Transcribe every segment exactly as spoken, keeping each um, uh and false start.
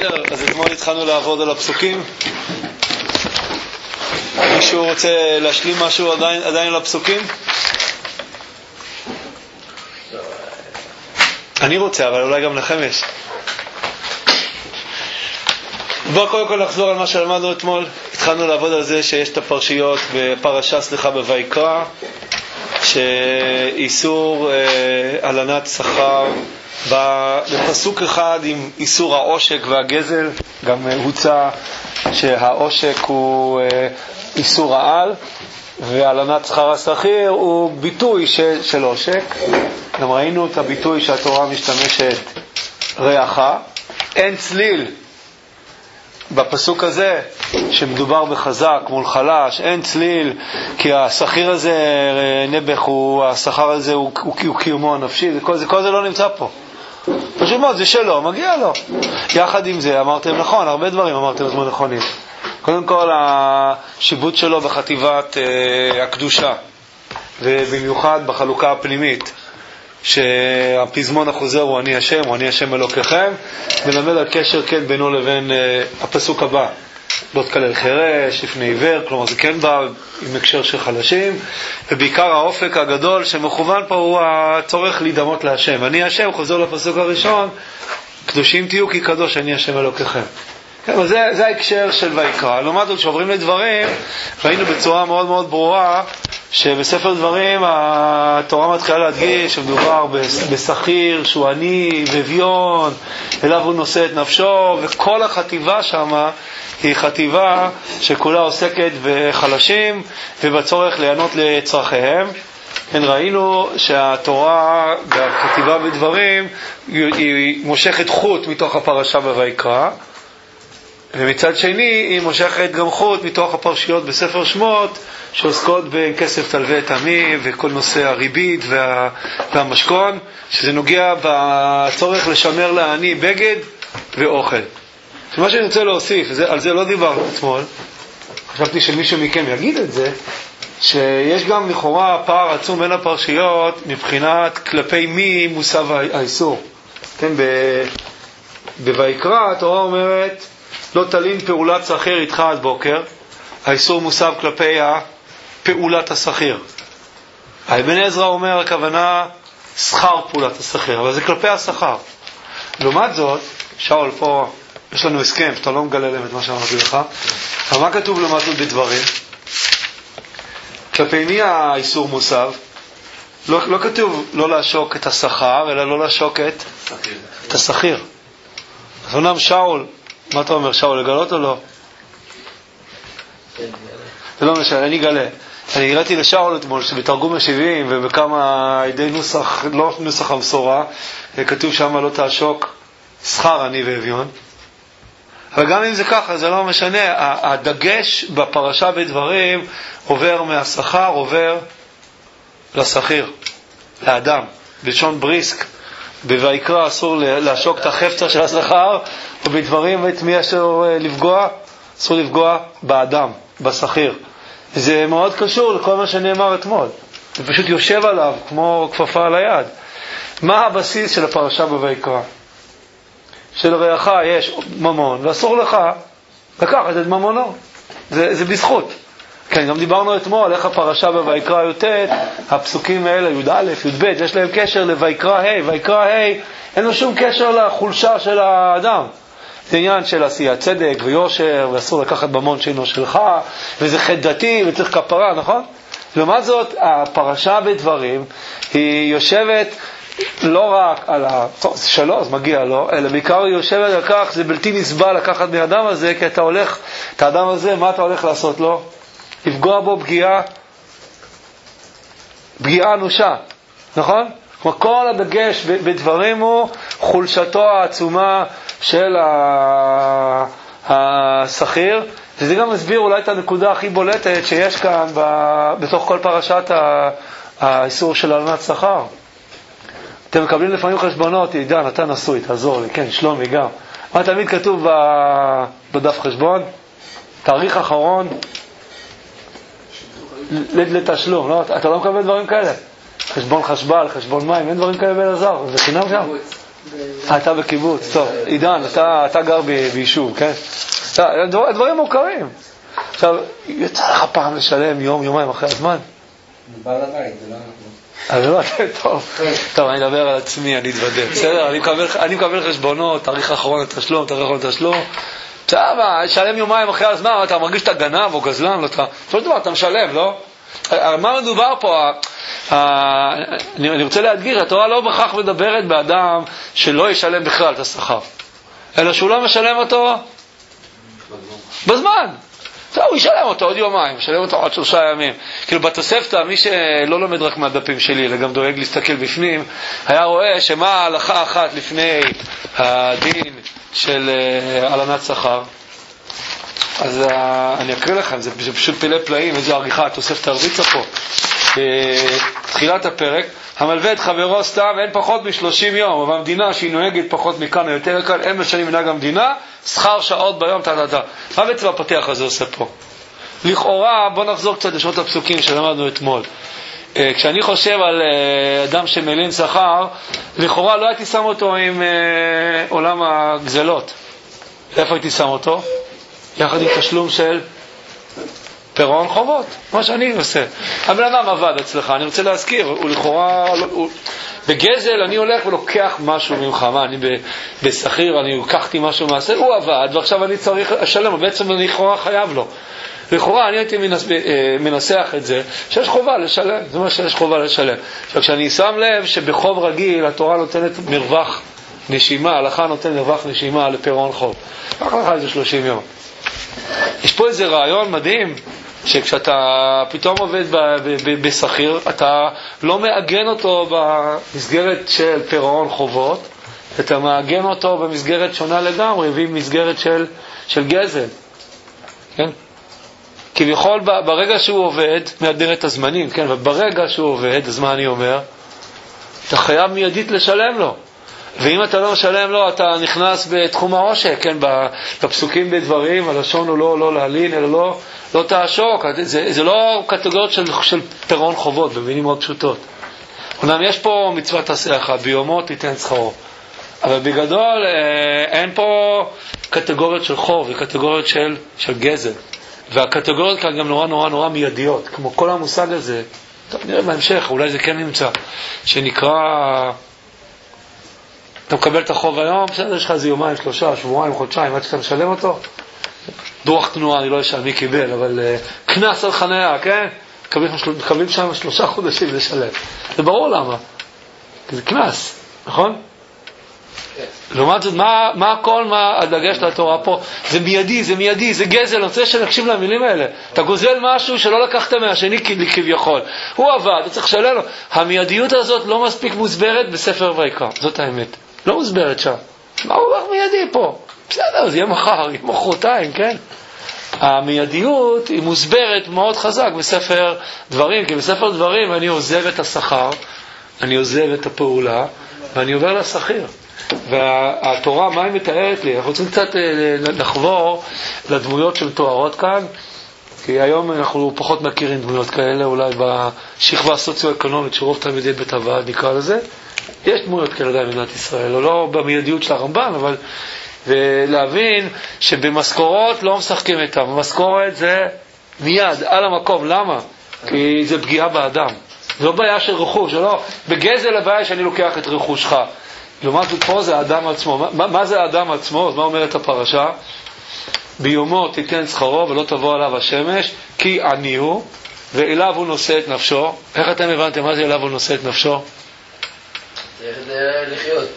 בסדר, אז אתמול התחלנו לעבוד על הפסוקים. מישהו רוצה להשלים משהו עדיין, עדיין על הפסוקים? אני רוצה, אבל אולי גם לכם יש. בואו קודם כל נחזור על מה שלמדנו אתמול. התחלנו לעבוד על זה שיש את הפרשיות בפרשה, סליחה, בויקרא, שאיסור אה, הלנת שכר בפסוק אחד עם איסור העושק והגזל. גם הוצא שהעושק הוא אה, איסור העל, והלנת שכר השכיר הוא ביטוי של, של עושק. גם ראינו את הביטוי שהתורה משתמשת רעך. אין צליל בפסוק הזה שמדובר בחזק מול חלש, אין צליל, כי השכיר הזה נבח, הוא, השכר הזה הוא, הוא, הוא קיומו הנפשי. זה, כל, זה, כל זה לא נמצא פה. פשוט מאוד, זה שלו, מגיע לו. יחד עם זה אמרתם נכון, הרבה דברים אמרתם זמן נכונים. קודם כל השיבוט שלו בחטיבת אה, הקדושה, ובמיוחד בחלוקה הפנימית, שהפזמון החוזר הוא אני השם, הוא אני השם אלוקיכם, מלמד על קשר כן בינו לבין uh, הפסוק הבא, לא תקלל חירש לפני עיוור. כלומר זה כן בא עם הקשר של חלשים, ובעיקר האופק הגדול שמכוון פה הוא הצורך להידמות להשם. אני השם, חוזר לפסוק הראשון, קדושים תהיו כי קדוש אני השם אלוקיכם. כן, זה, זה ההקשר של ויקרא. לעומת זאת שעוברים לדברים, ראינו בצורה מאוד מאוד ברורה שבספר דברים התורה מתחילה להדגיש שמדובר בשכיר שהוא עני ואביון, אליו הוא נושא את נפשו, וכל החטיבה שם היא חטיבה שכולה עוסקת בחלשים ובצורך ליהנות לצרכיהם. כן, ראינו שהתורה בחטיבה בדברים היא מושכת חוט מתוך הפרשה בויקרא, ומצד שני היא מושכת גם חוט מתוך הפרשיות בספר שמות שעוסקות בכסף תלווה את עמי וכל נושא הריבית וה, והמשכון, שזה נוגע בצורך לשמר לעני בגד ואוכל. מה שאני רוצה להוסיף, זה, על זה לא דיברנו אתמול, חשבתי שמישהו מכם יגיד את זה, שיש גם לכאורה פער עצום בין הפרשיות מבחינת כלפי מי מוסב האיסור. כן, בויקרא התורה אומרת לא תלין פעולת שכיר איתך עד בוקר. האיסור מוסב כלפי פעולת השכיר. אבן עזרא אומר הכוונה שכר פעולת השכיר, אבל זה כלפי השכר. לעומת זאת, שאול פה יש לנו הסכם, אתה לא מגלה להם את מה שאמרתי לך. אבל מה כתוב לעומת זאת בדברים? כלפי מי האיסור מוסב? לא, לא כתוב לא לעשוק את השכר, אלא לא לעשוק את, את השכיר. אז אומנם שאול, מה אתה אומר, שאול, לגלות או לא? זה לא משנה, אני אגלה. אני הראיתי לשאול אתמול שבתרגום ה-שבעים ובכמה עדי נוסח, לא נוסח המסורה, כתוב שם לא תעשוק שכר עני ואביון. אבל גם אם זה ככה, זה לא משנה. הדגש בפרשה בדברים עובר מהשכר, עובר לשכיר, לאדם. בלשון בריסק, בויקרא אסור לעשוק את החפצה של השכר, ובדברים את מי אסור לפגוע? אסור לפגוע באדם, בשכיר. זה מאוד קשור לכל מה שנאמר אתמול. זה פשוט יושב עליו כמו כפפה על היד. מה הבסיס של הפרשה בויקרא? של רעך יש ממון, ואסור לך לקחת את ממונו. זה, זה בזכות. כן, גם דיברנו אתמול איך הפרשה בויקרא י"ט, הפסוקים האלה, י"א, י"ב, יש להם קשר לויקרא ה'. ויקרא ה' אין לו שום קשר לחולשה של האדם. זה עניין של עשיית צדק ויושר, ואסור לקחת ממון שאינו שלך, וזה חטא דתי וצריך כפרה, נכון? לעומת זאת, הפרשה בדברים היא יושבת לא רק על ה... טוב, זה שלו, אז מגיע לו, אלא בעיקר היא יושבת על כך, זה בלתי נסבל לקחת מהאדם הזה, כי אתה הולך, את האדם הזה, מה אתה הולך לעשות לו? לפגוע בו פגיעה, פגיעה אנושה, נכון? כמו כל הדגש בדברים הוא חולשתו העצומה של השכיר, וזה גם מסביר אולי את הנקודה הכי בולטת שיש כאן בתוך כל פרשת האיסור של הלנת שכר. אתם מקבלים לפעמים חשבונות, עידן, אתה נשוי, תעזור לי, כן, שלומי גם. מה תמיד כתוב בדף חשבון? תאריך אחרון לתשלום, לא? אתה לא מקבל דברים כאלה. חשבון חשבל, חשבון מים, אין דברים כאלה באלעזר, זה חינם שם. אתה בקיבוץ, טוב. עידן, אתה גר ביישוב, כן? הדברים מוכרים. עכשיו, יצא לך פעם לשלם יום, יומיים אחרי הזמן? בעל הבית, זה לא... אז לא, טוב, טוב, אני אדבר על עצמי, אני אתוודא, בסדר? אני מקבל חשבונות, תאריך אחרון התשלום, תאריך אחרון התשלום. עכשיו, שלם יומיים אחרי הזמן, אתה מרגיש שאתה גנב או גזלן, לא אתה, כל דבר, אתה משלם, לא? מה מדובר פה? אני רוצה להדגיר, התורה לא בכך מדברת באדם שלא ישלם בכלל את השכר, אלא שהוא לא משלם אותו בזמן. הוא ישלם אותו עוד יומיים, ישלם אותו עוד שלושה ימים. כאילו בתוספתא, מי שלא לומד רק מהדפים שלי, אלא גם דואג להסתכל בפנים, היה רואה שמה ההלכה אחת לפני הדין של הלנת שכר. אז אני אקריא לכם, זה פשוט פלא פלאים, איזו עריכה, התוספתא הרביצה פה. תחילת הפרק, המלווה את חברו סתם אין פחות מ-שלושים יום, אבל המדינה שהיא נוהגת פחות מכאן או יותר כאן, אין משנים מנהג המדינה, שכר שעות ביום, תדדה. מה בעצם הפתח הזה עושה פה? לכאורה, בוא נחזור קצת לשעות הפסוקים שלמדנו אתמול. כשאני חושב על אדם שמלין שכר, לכאורה לא הייתי שם אותו עם עולם הגזלות. איפה הייתי שם אותו? יחד עם תשלום של פירעון חובות, מה שאני עושה. הבן אדם עבד אצלך, אני רוצה להזכיר, הוא לכאורה, הוא, בגזל אני הולך ולוקח משהו ממך, מה, אני בסחיר, אני לקחתי משהו מעשה, הוא עבד, ועכשיו אני צריך לשלם, בעצם אני לכאורה חייב לו. לכאורה אני הייתי מנס, מנסח את זה, שיש חובה לשלם, זה מה שיש חובה לשלם. עכשיו כשאני שם לב שבחוב רגיל התורה נותנת מרווח נשימה, ההלכה נותנת מרווח נשימה לפירעון חוב. רק לך איזה שלושים יום. יש פה איזה רעיון מדהים, שכשאתה פתאום עובד בסחיר, אתה לא מעגן אותו במסגרת של פירעון חובות, אתה מעגן אותו במסגרת שונה לגמרי, במסגרת של, של גזל. כן? כביכול ברגע שהוא עובד, מאדר את הזמנים, כן? וברגע שהוא עובד, אז מה אני אומר? אתה חייב מיידית לשלם לו. ואם אתה לא משלם לו, אתה נכנס בתחום העושק, כן? בפסוקים בדברים, הלשון הוא לא, לא להלין, אלא לא, לא תעשוק. זה, זה לא קטגוריות של, של פירעון חובות, במילים מאוד פשוטות. אומנם יש פה מצוות עשה אחת, ביומו תיתן שכרו. אבל בגדול, אין פה קטגוריות של חוב, זה קטגוריות של, של גזל. והקטגוריות כאן גם נורא נורא נורא מיידיות, כמו כל המושג הזה, טוב, נראה בהמשך, אולי זה כן נמצא, שנקרא, אתה מקבל את החוב היום, בסדר, יש לך איזה יומיים, שלושה, שבועיים, חודשיים, עד שאתה משלם אותו, דוח תנועה, אני לא יודע מי קיבל, אבל uh, כנס על חניה, כן? מקבלים שם שלושה חודשים לשלם. זה ברור למה, כי זה כנס, נכון? לעומת זאת, מה, מה הכל, מה הדגש לתורה פה? זה מיידי, זה מיידי, זה גזל, אני רוצה שנקשיב למילים האלה. אתה גוזל משהו שלא לקחת מהשני כביכול. הוא עבד, אתה צריך לשלם לו. המיידיות הזאת לא מספיק מוסברת בספר ויקרא, זאת האמת. לא מוסברת שם. מה הוא אומר מיידי פה? בסדר, זה יהיה מחר, יהיה מחרתיים, כן? המיידיות היא מוסברת מאוד חזק בספר דברים, כי בספר דברים אני עוזב את השכר, אני עוזב את הפעולה, ואני עובר לשכיר. והתורה, מה היא מתארת לי? אנחנו רוצים קצת לחבור לדמויות שמתוארות כאן, כי היום אנחנו פחות מכירים דמויות כאלה, אולי בשכבה הסוציו-אקונומית שרוב תלמידי בית הוועד נקרא לזה. יש דמויות כאלה עדיין במדינת ישראל, לא במיידיות של הרמב"ן, אבל ולהבין שבמשכורות לא משחקים איתם. המשכורת זה מיד, על המקום. למה? כי זה פגיעה באדם. זה לא בעיה של רכוש, לא. בגזל הבעיה שאני לוקח את רכושך. לעומת זאת פה זה האדם עצמו. מה, מה זה האדם עצמו? אז מה אומרת הפרשה? ביומו תיתן שכרו ולא תבוא עליו השמש, כי עני הוא, ואליו הוא נושא את נפשו. איך אתם הבנתם מה זה אליו הוא נושא את נפשו? צריך לחיות.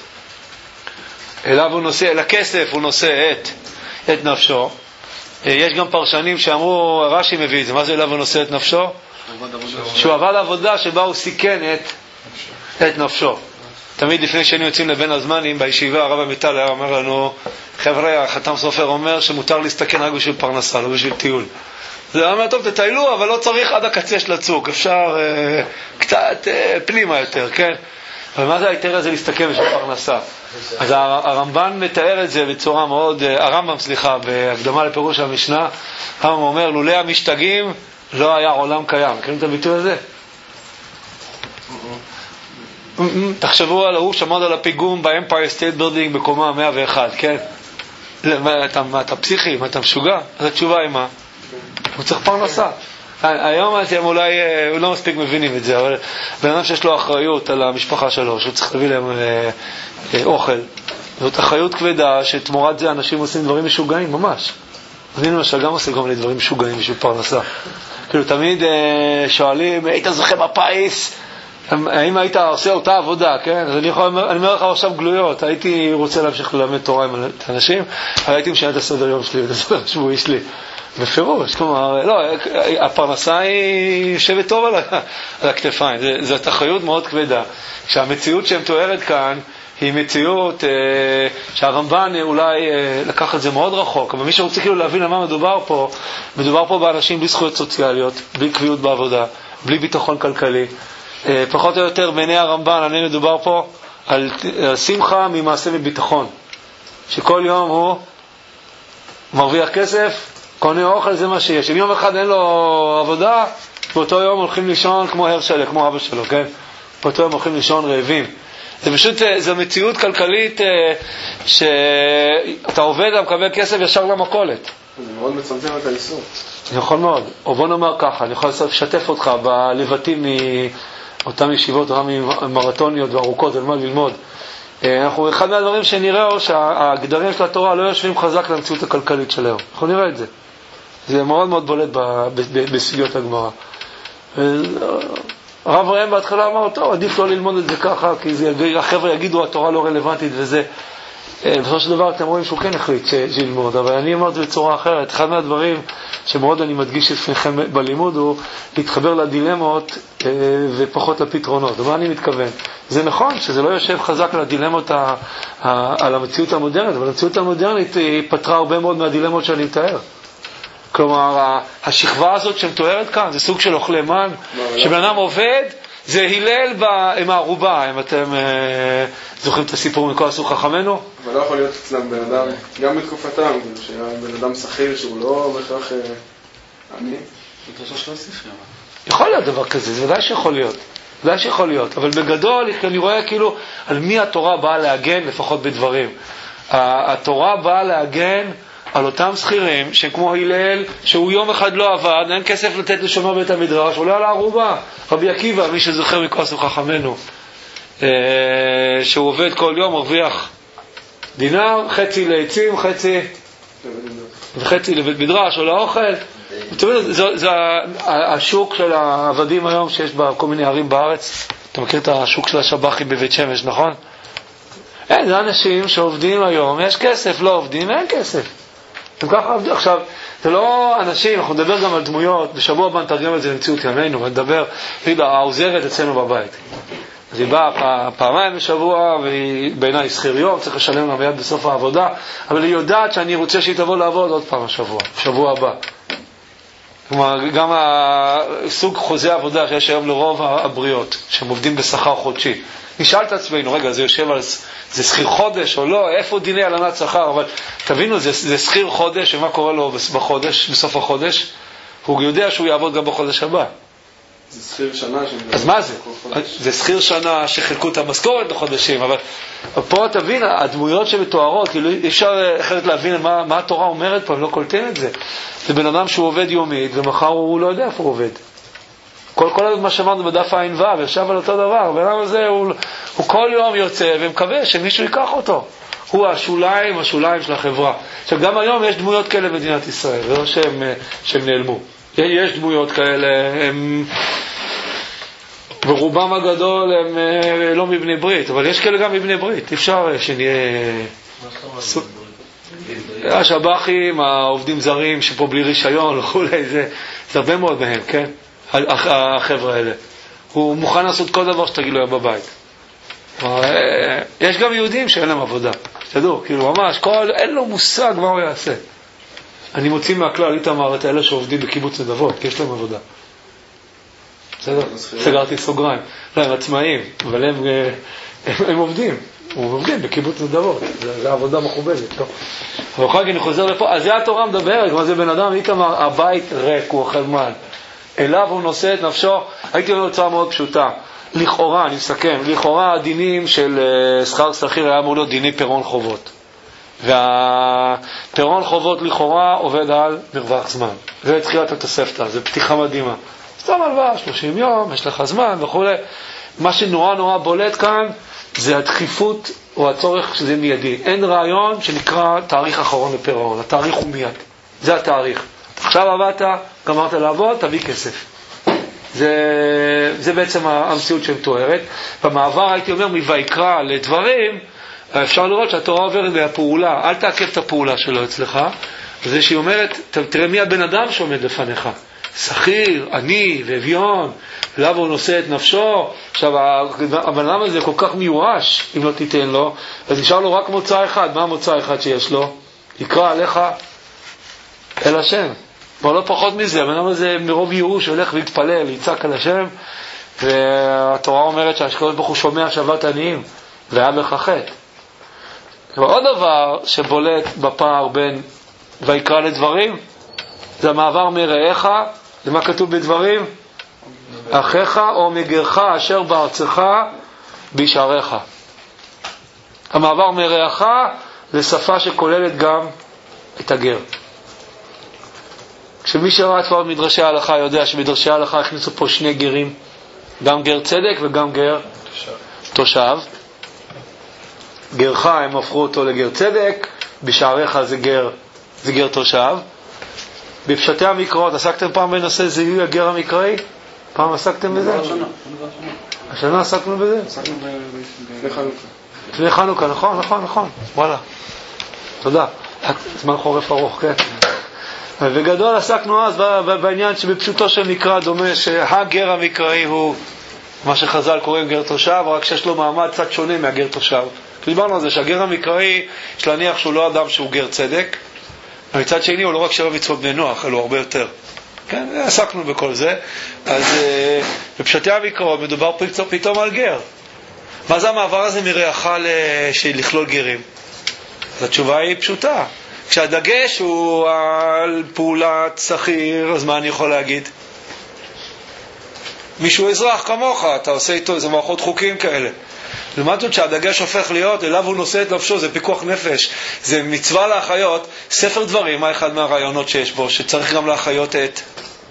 אליו הוא נושא, אל הכסף הוא נושא את, את נפשו. יש גם פרשנים שאמרו, רש"י מביא את זה, מה זה אליו הוא נושא את נפשו? שהוא עבד עבודה שבה הוא סיכן את, את נפשו. תמיד לפני שהיינו יוצאים לבין הזמנים, בישיבה הרב עמיטל היה אומר לנו, חבר'ה, החתם סופר אומר שמותר להסתכן רק בשביל פרנסה, לא בשביל טיול. זה אומר, טוב, תטיילו, אבל לא צריך עד הקצה של הצוק, אפשר אה, קצת אה, פנימה יותר, כן? אבל מה זה היתר הזה להסתכן בשביל פרנסה? אז הרמב"ן מתאר את זה בצורה מאוד, הרמב"ם, סליחה, בהקדמה לפירוש המשנה, הרמב"ם אומר, לולא המשתגעים, לא היה עולם קיים. מכירים את הביטוי הזה? תחשבו על ההוא שמוד על הפיגום באמפייר סטייט בילדינג בקומה מאה ואחת, כן? אתה, אתה פסיכי, אתה משוגע? אז התשובה היא מה? הוא צריך פרנסה. היום אתם אולי לא מספיק מבינים את זה, אבל בן אדם שיש לו אחריות על המשפחה שלו, שהוא צריך להביא להם אוכל, זאת אחריות כבדה שתמורת זה אנשים עושים דברים משוגעים ממש. אני למשל גם עושה כל מיני דברים משוגעים בשביל פרנסה. כאילו תמיד שואלים, היית זוכה בפיס? האם היית עושה אותה עבודה, כן? אז אני, יכול, אני אומר לך עכשיו גלויות, הייתי רוצה להמשיך ללמד תורה עם אנשים, אבל הייתי משנה את הסדר יום שלי, את הסדר השבועי שלי. בפירוש, כלומר, לא, הפרנסה היא יושבת טוב על, על הכתפיים, זו אחריות מאוד כבדה. שהמציאות שהם תוארת כאן, היא מציאות אה, שהרמב"ן אולי אה, לקח את זה מאוד רחוק, אבל מי שרוצה כאילו להבין על מה מדובר פה, מדובר פה באנשים בלי זכויות סוציאליות, בלי קביעות בעבודה, בלי ביטחון כלכלי. אה, פחות או יותר בעיני הרמב"ן, אני מדובר פה על, על שמחה ממעשה מביטחון. שכל יום הוא מרוויח כסף, קונה אוכל, זה מה שיש. אם יום אחד אין לו עבודה, באותו יום הולכים לישון כמו הרשלה, כמו אבא שלו, כן? באותו יום הולכים לישון רעבים. זה פשוט, זו מציאות כלכלית שאתה עובד, אתה מקבל כסף ישר למכולת. זה מאוד מצמצם את האיסור. נכון מאוד. או בוא נאמר ככה, אני יכול לשתף אותך בלבטים מאותן ישיבות, אותן מרתוניות וארוכות, על מה ללמוד. אנחנו, אחד מהדברים שנראה הוא שהגדרים של התורה לא יושבים חזק למציאות הכלכלית של היום. אנחנו נראה את זה. זה מאוד מאוד בולט בסוגיות הגמרא. הרב ראם בהתחלה אמר, טוב, עדיף לא ללמוד את זה ככה, כי זה, החבר'ה יגידו, התורה לא רלוונטית וזה. בסופו של דבר אתם רואים שהוא כן החליט שילמוד, אבל אני אמרתי את זה בצורה אחרת. אחד מהדברים שמאוד אני מדגיש לפניכם בלימוד הוא להתחבר לדילמות ופחות לפתרונות. ומה אני מתכוון? זה נכון שזה לא יושב חזק על הדילמות ה, ה, על המציאות המודרנית, אבל המציאות המודרנית פתרה הרבה מאוד מהדילמות שאני מתאר. כלומר, השכבה הזאת שמתוארת כאן זה סוג של אוכלי מן, שבן אדם עובד, זה הלל עם הערובה, אם אתם אה, זוכרים את הסיפור מכל עשו חכמנו. אבל לא יכול להיות אצלם בן אדם, גם בתקופתם, שהיה בן אדם שכיר שהוא לא בכך עני. יכול להיות דבר כזה, זה ודאי שיכול להיות. ודאי שיכול להיות, אבל בגדול אני רואה כאילו על מי התורה באה להגן, לפחות בדברים. התורה באה להגן על אותם שכירים שכמו הלל, שהוא יום אחד לא עבד, אין כסף לתת לשומר בית המדרש, עולה על הערובה. רבי עקיבא, מי שזוכר מכעס חכמנו, שהוא עובד כל יום, מרוויח דינר, חצי לעצים, חצי וחצי לבית מדרש או לאוכל. זה, זה השוק של העבדים היום שיש בכל מיני ערים בארץ. אתה מכיר את השוק של השבחים בבית שמש, נכון? אין, זה אנשים שעובדים היום, יש כסף, לא עובדים, אין כסף. הם ככה עבדו. עכשיו, זה לא אנשים, אנחנו נדבר גם על דמויות, בשבוע הבא נתרגם את זה למציאות ימינו, ונדבר, העוזרת אצלנו בבית. אז היא באה פעמיים בשבוע, והיא בעיניי שכיר יום, צריך לשלם לה מיד בסוף העבודה, אבל היא יודעת שאני רוצה שהיא תבוא לעבוד עוד פעם השבוע, בשבוע הבא. כלומר, גם הסוג חוזה עבודה שיש היום לרוב הבריות, שהם עובדים בשכר חודשי. נשאל את עצמנו, רגע, זה יושב על, זה שכיר חודש או לא? איפה דיני הלנת שכר? אבל תבינו, זה, זה שכיר חודש, ומה קורה לו בחודש, בסוף החודש? הוא יודע שהוא יעבוד גם בחודש הבא. זה שכיר שנה. אז מה זה? זה שכיר שנה שחילקו את המשכורת בחודשים, אבל פה תבין, הדמויות שמתוארות, כאילו אי אפשר אחרת להבין מה, מה התורה אומרת פה, הם לא קולטים את זה. זה בן אדם שהוא עובד יומית, ומחר הוא לא יודע איפה הוא עובד. כל, כל מה שאמרנו בדף העין ו' יושב על אותו דבר, בנם הזה הוא, הוא כל יום יוצא ומקווה שמישהו ייקח אותו. הוא השוליים, השוליים של החברה. עכשיו גם היום יש דמויות כאלה במדינת ישראל, לא שהם, שהם נעלמו. יש דמויות כאלה, הם, ברובם הגדול הם לא מבני ברית, אבל יש כאלה גם מבני ברית. אפשר שנהיה השבחים, העובדים זרים שפה בלי רישיון וכולי, זה, זה הרבה מאוד מהם, כן? החבר'ה האלה. הוא מוכן לעשות כל דבר שתגיד לו בבית. יש גם יהודים שאין להם עבודה. תדעו, כאילו ממש, כל, אין לו מושג מה הוא יעשה. אני מוציא מהכלל, איתמר, את האלה שעובדים בקיבוץ נדבות, כי יש להם עבודה. בסדר? סגרתי סוגריים. לא, הם עצמאים, אבל הם, הם, הם עובדים. הם עובדים בקיבוץ נדבות. זה עבודה מכובדת, לא? אבל אחר כך אני חוזר לפה, אז זה התורה מדברת, כמו זה בן אדם, איתמר, הבית ריק, הוא אוכל מן. אליו הוא נושא את נפשו. הייתי אומר בצורה מאוד פשוטה. לכאורה, אני מסכם, לכאורה הדינים של שכר שכיר היה אמור להיות דיני פירעון חובות. והפירעון חובות לכאורה עובד על מרווח זמן. זה תחילת התוספתא, זה פתיחה מדהימה. סתם הלוואה, שלושים יום, יש לך זמן וכו'. מה שנורא נורא בולט כאן זה הדחיפות או הצורך שזה מיידי. אין רעיון שנקרא תאריך אחרון לפירעון, התאריך הוא מיד. זה התאריך. עכשיו עבדת, גמרת לעבוד, תביא כסף. זה, זה בעצם המציאות שמתוארת. במעבר הייתי אומר מויקרא לדברים, אפשר לראות שהתורה עוברת מהפעולה, אל תעכב את הפעולה שלו אצלך. זה שהיא אומרת, תראה מי הבן אדם שעומד לפניך. שכיר, עני, ואביון, למה הוא נושא את נפשו. עכשיו, הבן אדם הזה כל כך מיואש, אם לא תיתן לו, אז נשאר לו רק מוצא אחד. מה המוצא אחד שיש לו? יקרא עליך אל השם. אבל לא פחות מזה, הבן אדם הזה מרוב ייאוש הולך להתפלל, יצעק על השם, והתורה אומרת שהקדוש ברוך הוא שומע שבת עניים, והיה בך חטא. ועוד דבר שבולט בפער בין ויקרא לדברים, זה המעבר מרעך, למה כתוב בדברים? אחיך או מגרך אשר בארצך בישעריך. המעבר מרעך זה שפה שכוללת גם את הגר. כשמי שראה כבר מדרשי ההלכה יודע שמדרשי ההלכה הכניסו פה שני גרים, גם גר צדק וגם גר תושב. תושב. גרך הם הפכו אותו לגר צדק, בשעריך זה גר, זה גר תושב. בפשטי המקראות, עסקתם פעם בנושא זיהוי הגר המקראי? פעם עסקתם בזה? השנה. השנה עסקנו בזה? עסקנו לפני חנוכה. לפני חנוכה, נכון, נכון, נכון. וואלה. תודה. זמן חורף ארוך, כן. וגדול עסקנו אז בעניין שבפשוטו של מקרא דומה שהגר המקראי הוא מה שחז"ל קוראים גר תושב, רק שיש לו מעמד קצת שונה מהגר תושב. דיברנו על זה שהגר המקראי יש להניח שהוא לא אדם שהוא גר צדק, ומצד שני הוא לא רק שבע מצוות בני נוח, אלא הרבה יותר. כן, עסקנו בכל זה. אז בפשטי המקראות מדובר פתאום על גר. מה זה המעבר הזה מרעך לכלול גרים? התשובה היא פשוטה. כשהדגש הוא על פעולת שכיר, אז מה אני יכול להגיד? מישהו אזרח כמוך, אתה עושה איתו איזה מערכות חוקים כאלה. לעומת זאת שהדגש הופך להיות, אליו הוא נושא את נפשו, זה פיקוח נפש, זה מצווה לאחיות. ספר דברים, מה אחד מהרעיונות שיש בו, שצריך גם לאחיות את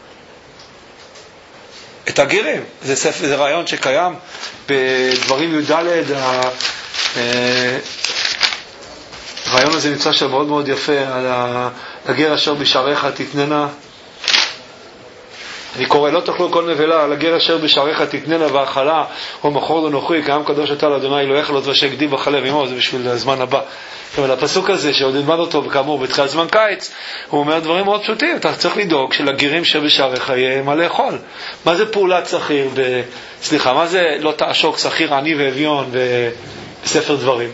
את הגרים. זה ספר, זה רעיון שקיים בדברים י"ד. הרעיון הזה נמצא שם מאוד מאוד יפה, על הגר אשר בשעריך תתננה. אני קורא, לא תאכלו כל נבלה, על הגר אשר בשעריך תתננה ואכלה, או מכור לנוכרי, כי עם קדוש אתה לאדוני אלוהיך לא תבשל גדי בחלב עמו, זה בשביל הזמן הבא. אבל הפסוק הזה, שעוד נלמד אותו, וכאמור, בתחילת זמן קיץ, הוא אומר דברים מאוד פשוטים. אתה צריך לדאוג שלגרים שבשעריך יהיה מה לאכול. מה זה פעולת שכיר? ב... סליחה, מה זה לא תעשוק שכיר עני ואביון בספר דברים?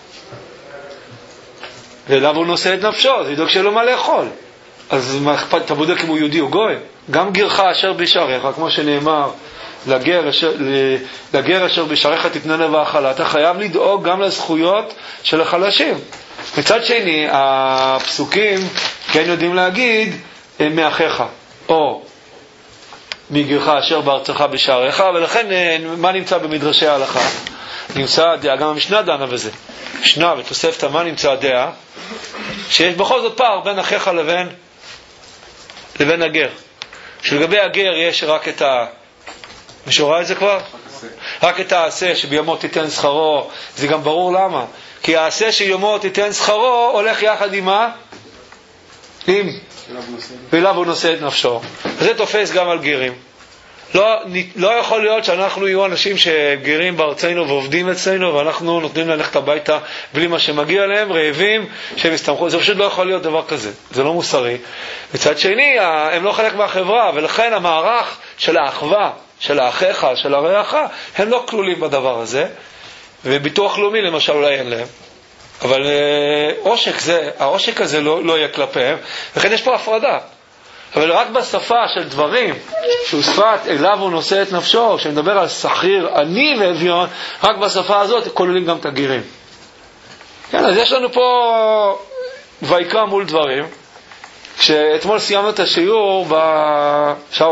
ואליו הוא נושא את נפשו, זה לדאוג שלא מה לאכול. אז מה אכפת, אתה בודק אם הוא יהודי או גוי? גם גרך אשר בשעריך, כמו שנאמר, לגר אשר, לגר אשר בשעריך תתננה ואכלה, אתה חייב לדאוג גם לזכויות של החלשים. מצד שני, הפסוקים כן יודעים להגיד מאחיך, או מגרך אשר בארצך בשעריך, ולכן מה נמצא במדרשי ההלכה? נמצא הדעה, גם המשנה דנה בזה. משנה ותוספתא, מה נמצא הדעה? שיש בכל זאת פער בין אחיך לבין לבין הגר. שלגבי הגר יש רק את ה... מישהו ראה את זה כבר? רק את העשה שביומו תיתן שכרו. זה גם ברור למה. כי העשה שיומו תיתן שכרו הולך יחד עם מה? עם. ואליו הוא נושא את נפשו. זה תופס גם על גרים. לא, לא יכול להיות שאנחנו יהיו אנשים שגרים בארצנו ועובדים אצלנו ואנחנו נותנים ללכת הביתה בלי מה שמגיע להם, רעבים שהם הסתמכו. זה פשוט לא יכול להיות דבר כזה, זה לא מוסרי. מצד שני, הם לא חלק מהחברה, ולכן המערך של האחווה, של האחיך, של הרעך, הם לא כלולים בדבר הזה. וביטוח לאומי למשל אולי אין להם, אבל עושק זה, העושק הזה לא, לא יהיה כלפיהם, וכן יש פה הפרדה. אבל רק בשפה של דברים, שהוא שפת אליו הוא נושא את נפשו, כשנדבר על שכיר, עני ואביון, רק בשפה הזאת כוללים גם את הגרים. כן, אז יש לנו פה ויקרא מול דברים. כשאתמול סיימנו את השיעור בשאול,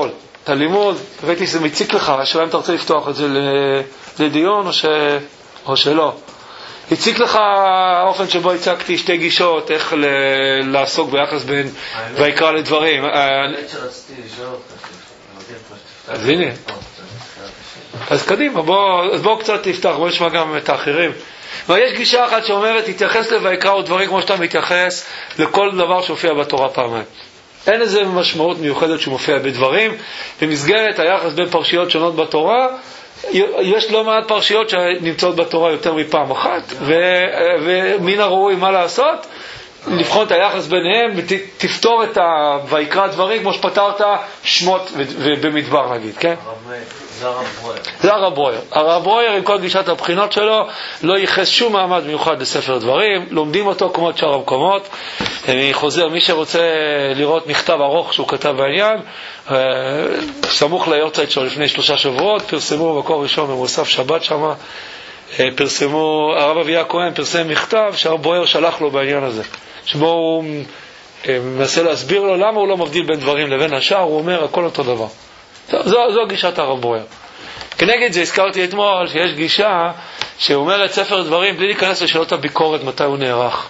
הלימוד, ראיתי שזה מציק לך, השאלה אם אתה רוצה לפתוח את זה לדיון או, ש... או שלא. הציק לך האופן שבו הצגתי שתי גישות, איך ל... לעסוק ביחס בין ויקרא לדברים. האמת שרציתי לשאול אותך. אז הנה. אז קדימה, בוא, אז בוא קצת תפתח, בוא נשמע גם את האחרים. ויש גישה אחת שאומרת, תתייחס לויקרא ודברים כמו שאתה מתייחס לכל דבר שהופיע בתורה פעמיים. אין איזה משמעות מיוחדת שמופיע בדברים. במסגרת היחס בין פרשיות שונות בתורה, יש לא מעט פרשיות שנמצאות בתורה יותר מפעם אחת, ומן הראוי מה לעשות? לבחון את היחס ביניהם ותפתור את ויקרא דברים כמו שפתרת שמות ובמדבר נגיד, כן? זה הרב ברויר. זה הרב ברויר. הרב ברויר עם כל גישת הבחינות שלו לא ייחס שום מעמד מיוחד לספר דברים, לומדים אותו כמו את שאר המקומות. אני חוזר, מי שרוצה לראות מכתב ארוך שהוא כתב בעניין, סמוך ליורצייט שלו לפני שלושה שבועות, פרסמו במקור ראשון במוסף שבת שמה, פרסמו, הרב אביה כהן פרסם מכתב שהרב ברויר שלח לו בעניין הזה, שבו הוא מנסה להסביר לו למה הוא לא מבדיל בין דברים לבין השאר, הוא אומר הכל אותו דבר. זו, זו גישת הרב ברויר. כנגד זה הזכרתי אתמול שיש גישה שאומרת ספר דברים בלי להיכנס לשאלות הביקורת מתי הוא נערך.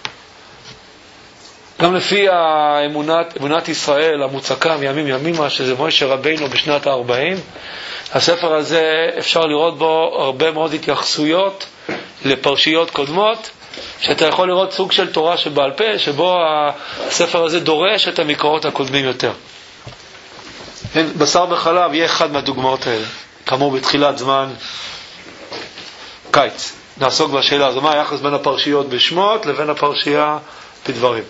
גם לפי האמונת, אמונת ישראל המוצקה מימים ימימה, שזה מוישה רבינו בשנת ה-ארבעים, הספר הזה אפשר לראות בו הרבה מאוד התייחסויות לפרשיות קודמות, שאתה יכול לראות סוג של תורה שבעל פה, שבו הספר הזה דורש את המקורות הקודמים יותר. בשר וחלב יהיה אחד מהדוגמאות האלה, כאמור בתחילת זמן קיץ. נעסוק בשאלה הזו, מה היחס בין הפרשיות בשמות לבין הפרשייה בדברים.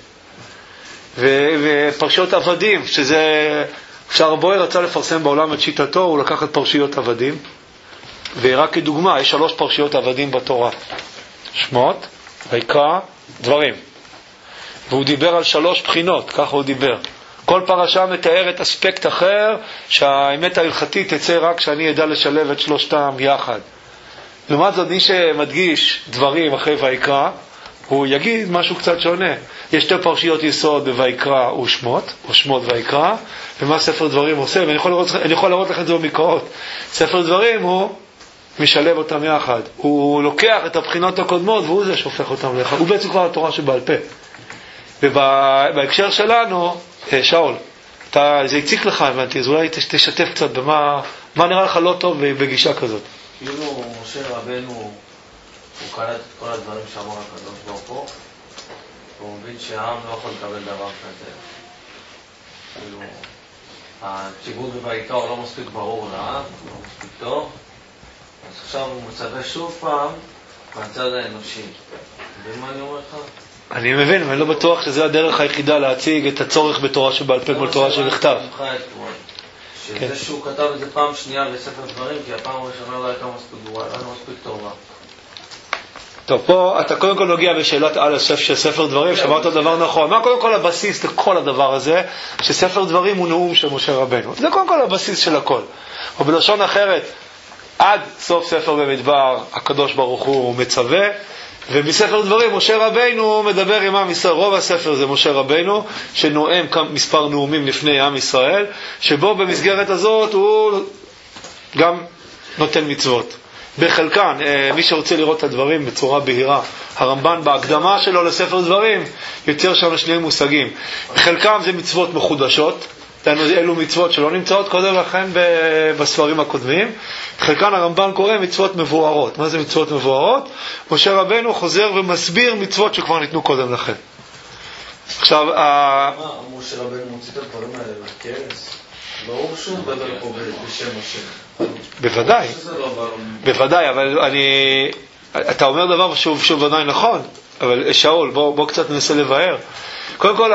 ופרשיות עבדים, שזה כשהרב ברויר רצה לפרסם בעולם את שיטתו, הוא לקח את פרשיות עבדים, ורק כדוגמה, יש שלוש פרשיות עבדים בתורה. שמות, ויקרא, דברים. והוא דיבר על שלוש בחינות, ככה הוא דיבר. כל פרשה מתארת אספקט אחר, שהאמת ההלכתית תצא רק כשאני ידע לשלב את שלושתם יחד. לעומת זאת, מי שמדגיש דברים אחרי ויקרא, הוא יגיד משהו קצת שונה. יש שתי פרשיות יסוד בויקרא ושמות, או שמות ויקרא, ומה ספר דברים עושה, ואני יכול לראות, אני יכול לראות לכם את זה במקורות. ספר דברים הוא משלב אותם יחד. הוא לוקח את הבחינות הקודמות, והוא זה שהופך אותם יחד. הוא בעצם כבר התורה שבעל פה. ובהקשר שלנו, שאול, אתה, זה הציק לך, הבנתי, אז אולי תשתף קצת במה, מה נראה לך לא טוב בגישה כזאת. כאילו, משה רבנו, הוא קלט את כל הדברים שאמר הקדוש ברוך הוא, והוא מבין שהעם לא יכול לקבל דבר כזה. כאילו, הציבור בויקרא לא מספיק ברור לעם, לא מספיק טוב, אז עכשיו הוא מצווה שוב פעם מהצד האנושי. ומה אני אומר לך? אני מבין, אבל אני לא בטוח שזה הדרך היחידה להציג את הצורך בתורה שבעל פה מול תורה שבכתב. שזה שהוא כתב את זה פעם שנייה בספר דברים, כי הפעם הראשונה לא הייתה מספיק גרועה, לא מספיק טובה. טוב, פה אתה קודם כל נוגע בשאלת א' של ספר דברים, שאמרת דבר נכון. מה קודם כל הבסיס לכל הדבר הזה? שספר דברים הוא נאום של משה רבנו. זה קודם כל הבסיס של הכל. או בלשון אחרת, עד סוף ספר במדבר, הקדוש ברוך הוא מצווה, ובספר דברים משה רבנו מדבר עם עם ישראל. רוב הספר זה משה רבנו שנואם מספר נאומים לפני עם ישראל, שבו במסגרת הזאת הוא גם נותן מצוות. בחלקן, מי שרוצה לראות את הדברים בצורה בהירה, הרמב"ן בהקדמה שלו לספר דברים יוצר שם שני מושגים. חלקם זה מצוות מחודשות, אלו מצוות שלא נמצאות קודם לכן בספרים הקודמים. חלקן הרמב"ן קורא מצוות מבוארות. מה זה מצוות מבוארות? משה רבנו חוזר ומסביר מצוות שכבר ניתנו קודם לכן. עכשיו, מה, משה רבנו מוציא את הדברים האלה לכרס? ברור שהוא מדבר פה בשם השם. בוודאי. בוודאי, אבל אני... אתה אומר דבר שוב שוב ודאי נכון, אבל שאול, בוא, בוא קצת ננסה לבאר. קודם כל,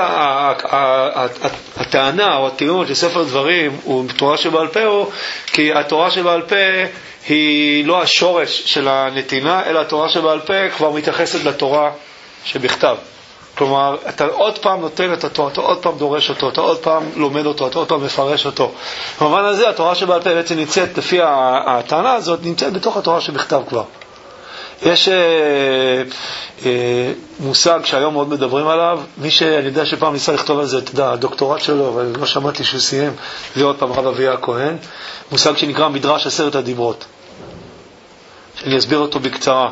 הטענה או הטיעון של ספר דברים הוא תורה שבעל פה, הוא כי התורה שבעל פה היא לא השורש של הנתינה, אלא התורה שבעל פה כבר מתייחסת לתורה שבכתב. כלומר, אתה עוד פעם נותן את התורה, אתה עוד פעם דורש אותו, אתה עוד פעם לומד אותו, אתה עוד פעם מפרש אותו. במובן הזה, התורה שבעל פה בעצם נמצאת, לפי הטענה הזאת, נמצאת בתוך התורה שבכתב כבר. יש אה, אה, מושג שהיום מאוד מדברים עליו, מי שאני יודע שפעם ניסה לכתוב על זה, אתה יודע, הדוקטורט שלו, אבל לא שמעתי שהוא סיים, זה עוד פעם רב אביה הכהן, מושג שנקרא מדרש עשרת הדיברות. שאני אסביר אותו בקצרה.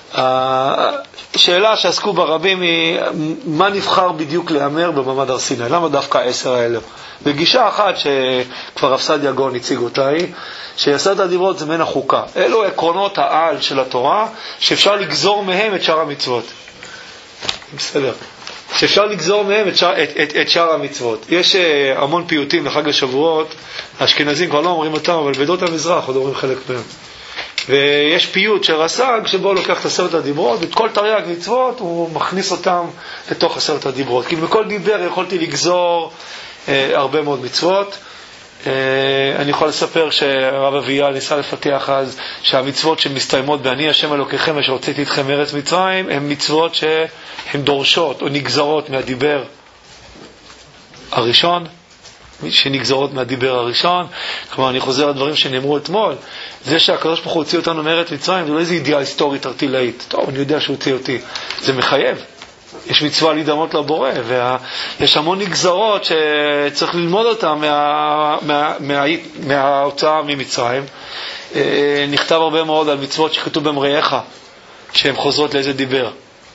השאלה שעסקו ברבים היא, מה נבחר בדיוק לאמר במעמד הר סיני? למה דווקא עשר האלה? בגישה אחת שכבר רב סעדיה גאון הציג אותה היא, שעשרת הדיברות זה מן החוקה. אלו עקרונות העל של התורה, שאפשר לגזור מהם את שאר המצוות. בסדר. שאפשר לגזור מהם את שאר, את, את, את שאר המצוות. יש uh, המון פיוטים לחג השבועות, האשכנזים כבר לא אומרים אותם, אבל בדות המזרח עוד אומרים חלק מהם. ויש פיוט של רס"ג שבו הוא לוקח את עשרת הדיברות, ואת כל תרי"ג מצוות הוא מכניס אותם לתוך עשרת הדיברות. כי בכל דיבר יכולתי לגזור אה, הרבה מאוד מצוות. אה, אני יכול לספר שהרב אביה ניסה לפתח אז שהמצוות שמסתיימות באני השם אלוקיכם אשר הוצאתי אתכם מארץ מצרים, הן מצוות שהן דורשות או נגזרות מהדיבר הראשון, שנגזרות מהדיבר הראשון. כלומר, אני חוזר על דברים שנאמרו אתמול. זה שהקדוש ברוך הוא הוציא אותנו מארץ מצרים, זה לא איזו ידיעה היסטורית ארטילאית. טוב, אני יודע שהוא הוציא אותי. זה מחייב. יש מצווה להידמות לבורא, ויש המון נגזרות שצריך ללמוד אותה מה, מה, מה, מההוצאה ממצרים. נכתב הרבה מאוד על מצוות שכתוב במראיך, שהן חוזרות לאיזה דיבר.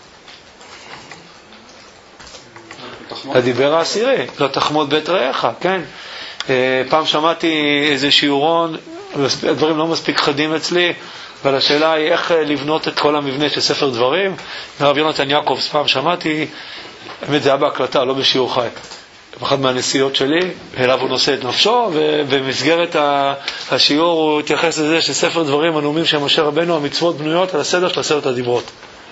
הדיבר העשירי, לא תחמוד בית רעך, כן. פעם שמעתי איזה שיעורון, הדברים לא מספיק חדים אצלי, אבל השאלה היא איך לבנות את כל המבנה של ספר דברים. מרב יונתן יעקב, פעם שמעתי, באמת זה היה בהקלטה, לא בשיעור חי. אחד מהנסיעות שלי, אליו הוא נושא את נפשו, ובמסגרת השיעור הוא התייחס לזה שספר דברים, הנאומים של משה רבנו, המצוות בנויות על הסדר של עשרת הדיברות.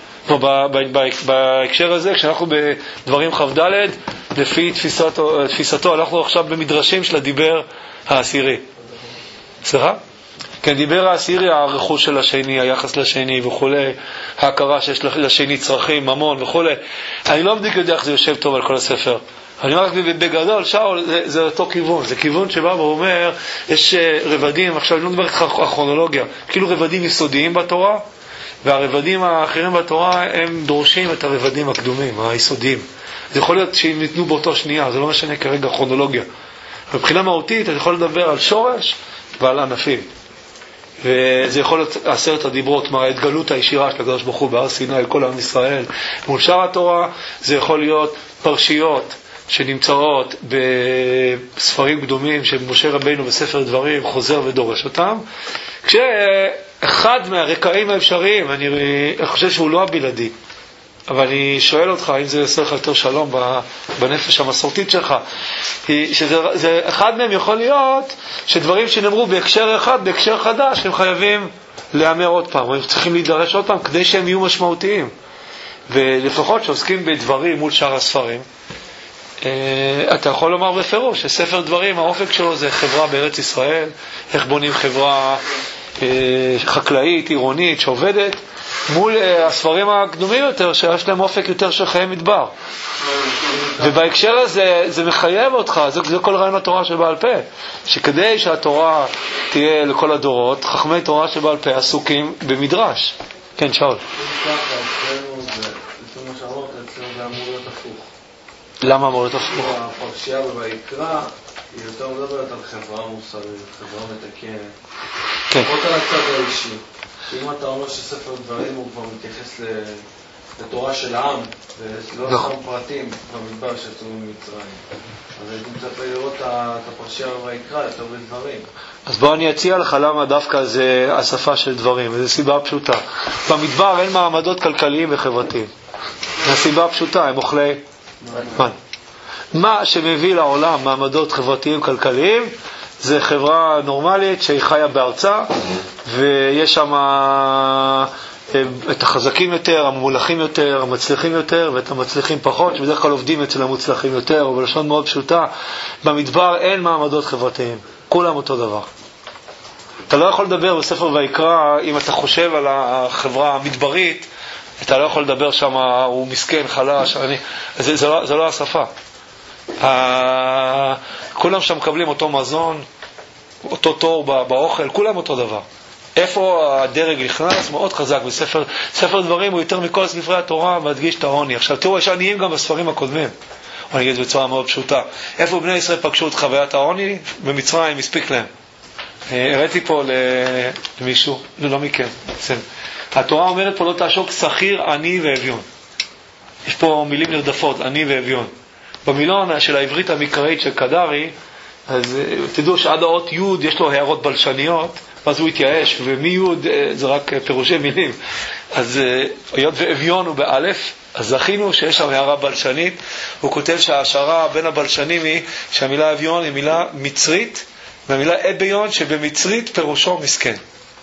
בהקשר הזה, כשאנחנו בדברים ח' ד', לפי תפיסתו, תפיסתו, אנחנו עכשיו במדרשים של הדיבר העשירי. סליחה? כן, דיבר העשירי, הרכוש של השני, היחס לשני וכו', ההכרה שיש לשני צרכים, ממון וכו'. אני לא בדיוק יודע איך זה יושב טוב על כל הספר. אני אומר רק בגדול, שאול, זה, זה אותו כיוון. זה כיוון שבא ואומר, יש רבדים, עכשיו אני לא מדבר איתך הכרונולוגיה, כאילו רבדים יסודיים בתורה, והרבדים האחרים בתורה הם דורשים את הרבדים הקדומים, היסודיים. זה יכול להיות שהם ניתנו באותו שנייה, זה לא משנה כרגע כרונולוגיה. מבחינה מהותית, אתה יכול לדבר על שורש ועל ענפים. וזה יכול להיות עשרת הדיברות, מה ההתגלות הישירה של הקדוש ברוך הוא בהר סיני על כל עם ישראל. מול שאר התורה, זה יכול להיות פרשיות שנמצאות בספרים קדומים של משה רבינו בספר דברים, חוזר ודורש אותם. כשאחד מהרקעים האפשריים, אני חושב שהוא לא הבלעדי, אבל אני שואל אותך, האם זה יעשה לך יותר שלום בנפש המסורתית שלך, שזה זה, אחד מהם יכול להיות שדברים שנאמרו בהקשר אחד, בהקשר חדש, הם חייבים להיאמר עוד פעם, הם צריכים להידרש עוד פעם כדי שהם יהיו משמעותיים. ולפחות שעוסקים בדברים מול שאר הספרים, אתה יכול לומר בפירוש שספר דברים, האופק שלו זה חברה בארץ ישראל, איך בונים חברה חקלאית, עירונית, שעובדת, מול הספרים הקדומים יותר, שיש להם אופק יותר של חיי מדבר. ובהקשר הזה, זה מחייב אותך, זה, זה כל רעיון התורה שבעל פה, שכדי שהתורה תהיה לכל הדורות, חכמי תורה שבעל פה עסוקים במדרש. כן, שאול. למה אמור להיות הפוך? הפרשייה בויקרא היא יותר מדברת על חברה מוסרית, חברה מתקנת. כן. עוד על הצד האישי. אם אתה אומר שספר דברים הוא כבר מתייחס לתורה של העם, ולא סתם פרטים במדבר שיצאו ממצרים, אז הייתי מצפה לראות את הפרשייה בויקרא יותר בדברים. אז בוא אני אציע לך למה דווקא זה השפה של דברים, וזו סיבה פשוטה. במדבר אין מעמדות כלכליים וחברתיים. זו סיבה פשוטה, הם אוכלי מן. מה שמביא לעולם מעמדות חברתיים כלכליים זה חברה נורמלית שהיא חיה בארצה, ויש שם את החזקים יותר, הממולכים יותר, המצליחים יותר, ואת המצליחים פחות, שבדרך כלל עובדים אצל המוצלחים יותר, או בלשון מאוד פשוטה, במדבר אין מעמדות חברתיים, כולם אותו דבר. אתה לא יכול לדבר בספר ויקרא, אם אתה חושב על החברה המדברית, אתה לא יכול לדבר שם, הוא מסכן, חלש, אני, זה, זה, לא, זה לא השפה. כולם שם מקבלים אותו מזון, אותו תור באוכל, כולם אותו דבר. איפה הדרג נכנס? מאוד חזק בספר, ספר דברים הוא יותר מכל ספרי התורה מדגיש את העוני. עכשיו תראו, יש עניים גם בספרים הקודמים, אני אגיד בצורה מאוד פשוטה. איפה בני ישראל פגשו את חוויית העוני? במצרים, הספיק להם. הראיתי פה למישהו, לא, לא מכם. התורה אומרת פה לא תעשוק שכיר, עני ואביון. יש פה מילים נרדפות, עני ואביון. במילון של העברית המקראית של קדרי, אז תדעו שעד האות י' יש לו הערות בלשניות, ואז הוא התייאש, ומי י' זה רק פירושי מילים. אז היות ואביון הוא באלף, אז זכינו שיש שם הערה בלשנית. הוא כותב שההשערה בין הבלשנים היא שהמילה אביון היא מילה מצרית, והמילה אביון שבמצרית פירושו מסכן.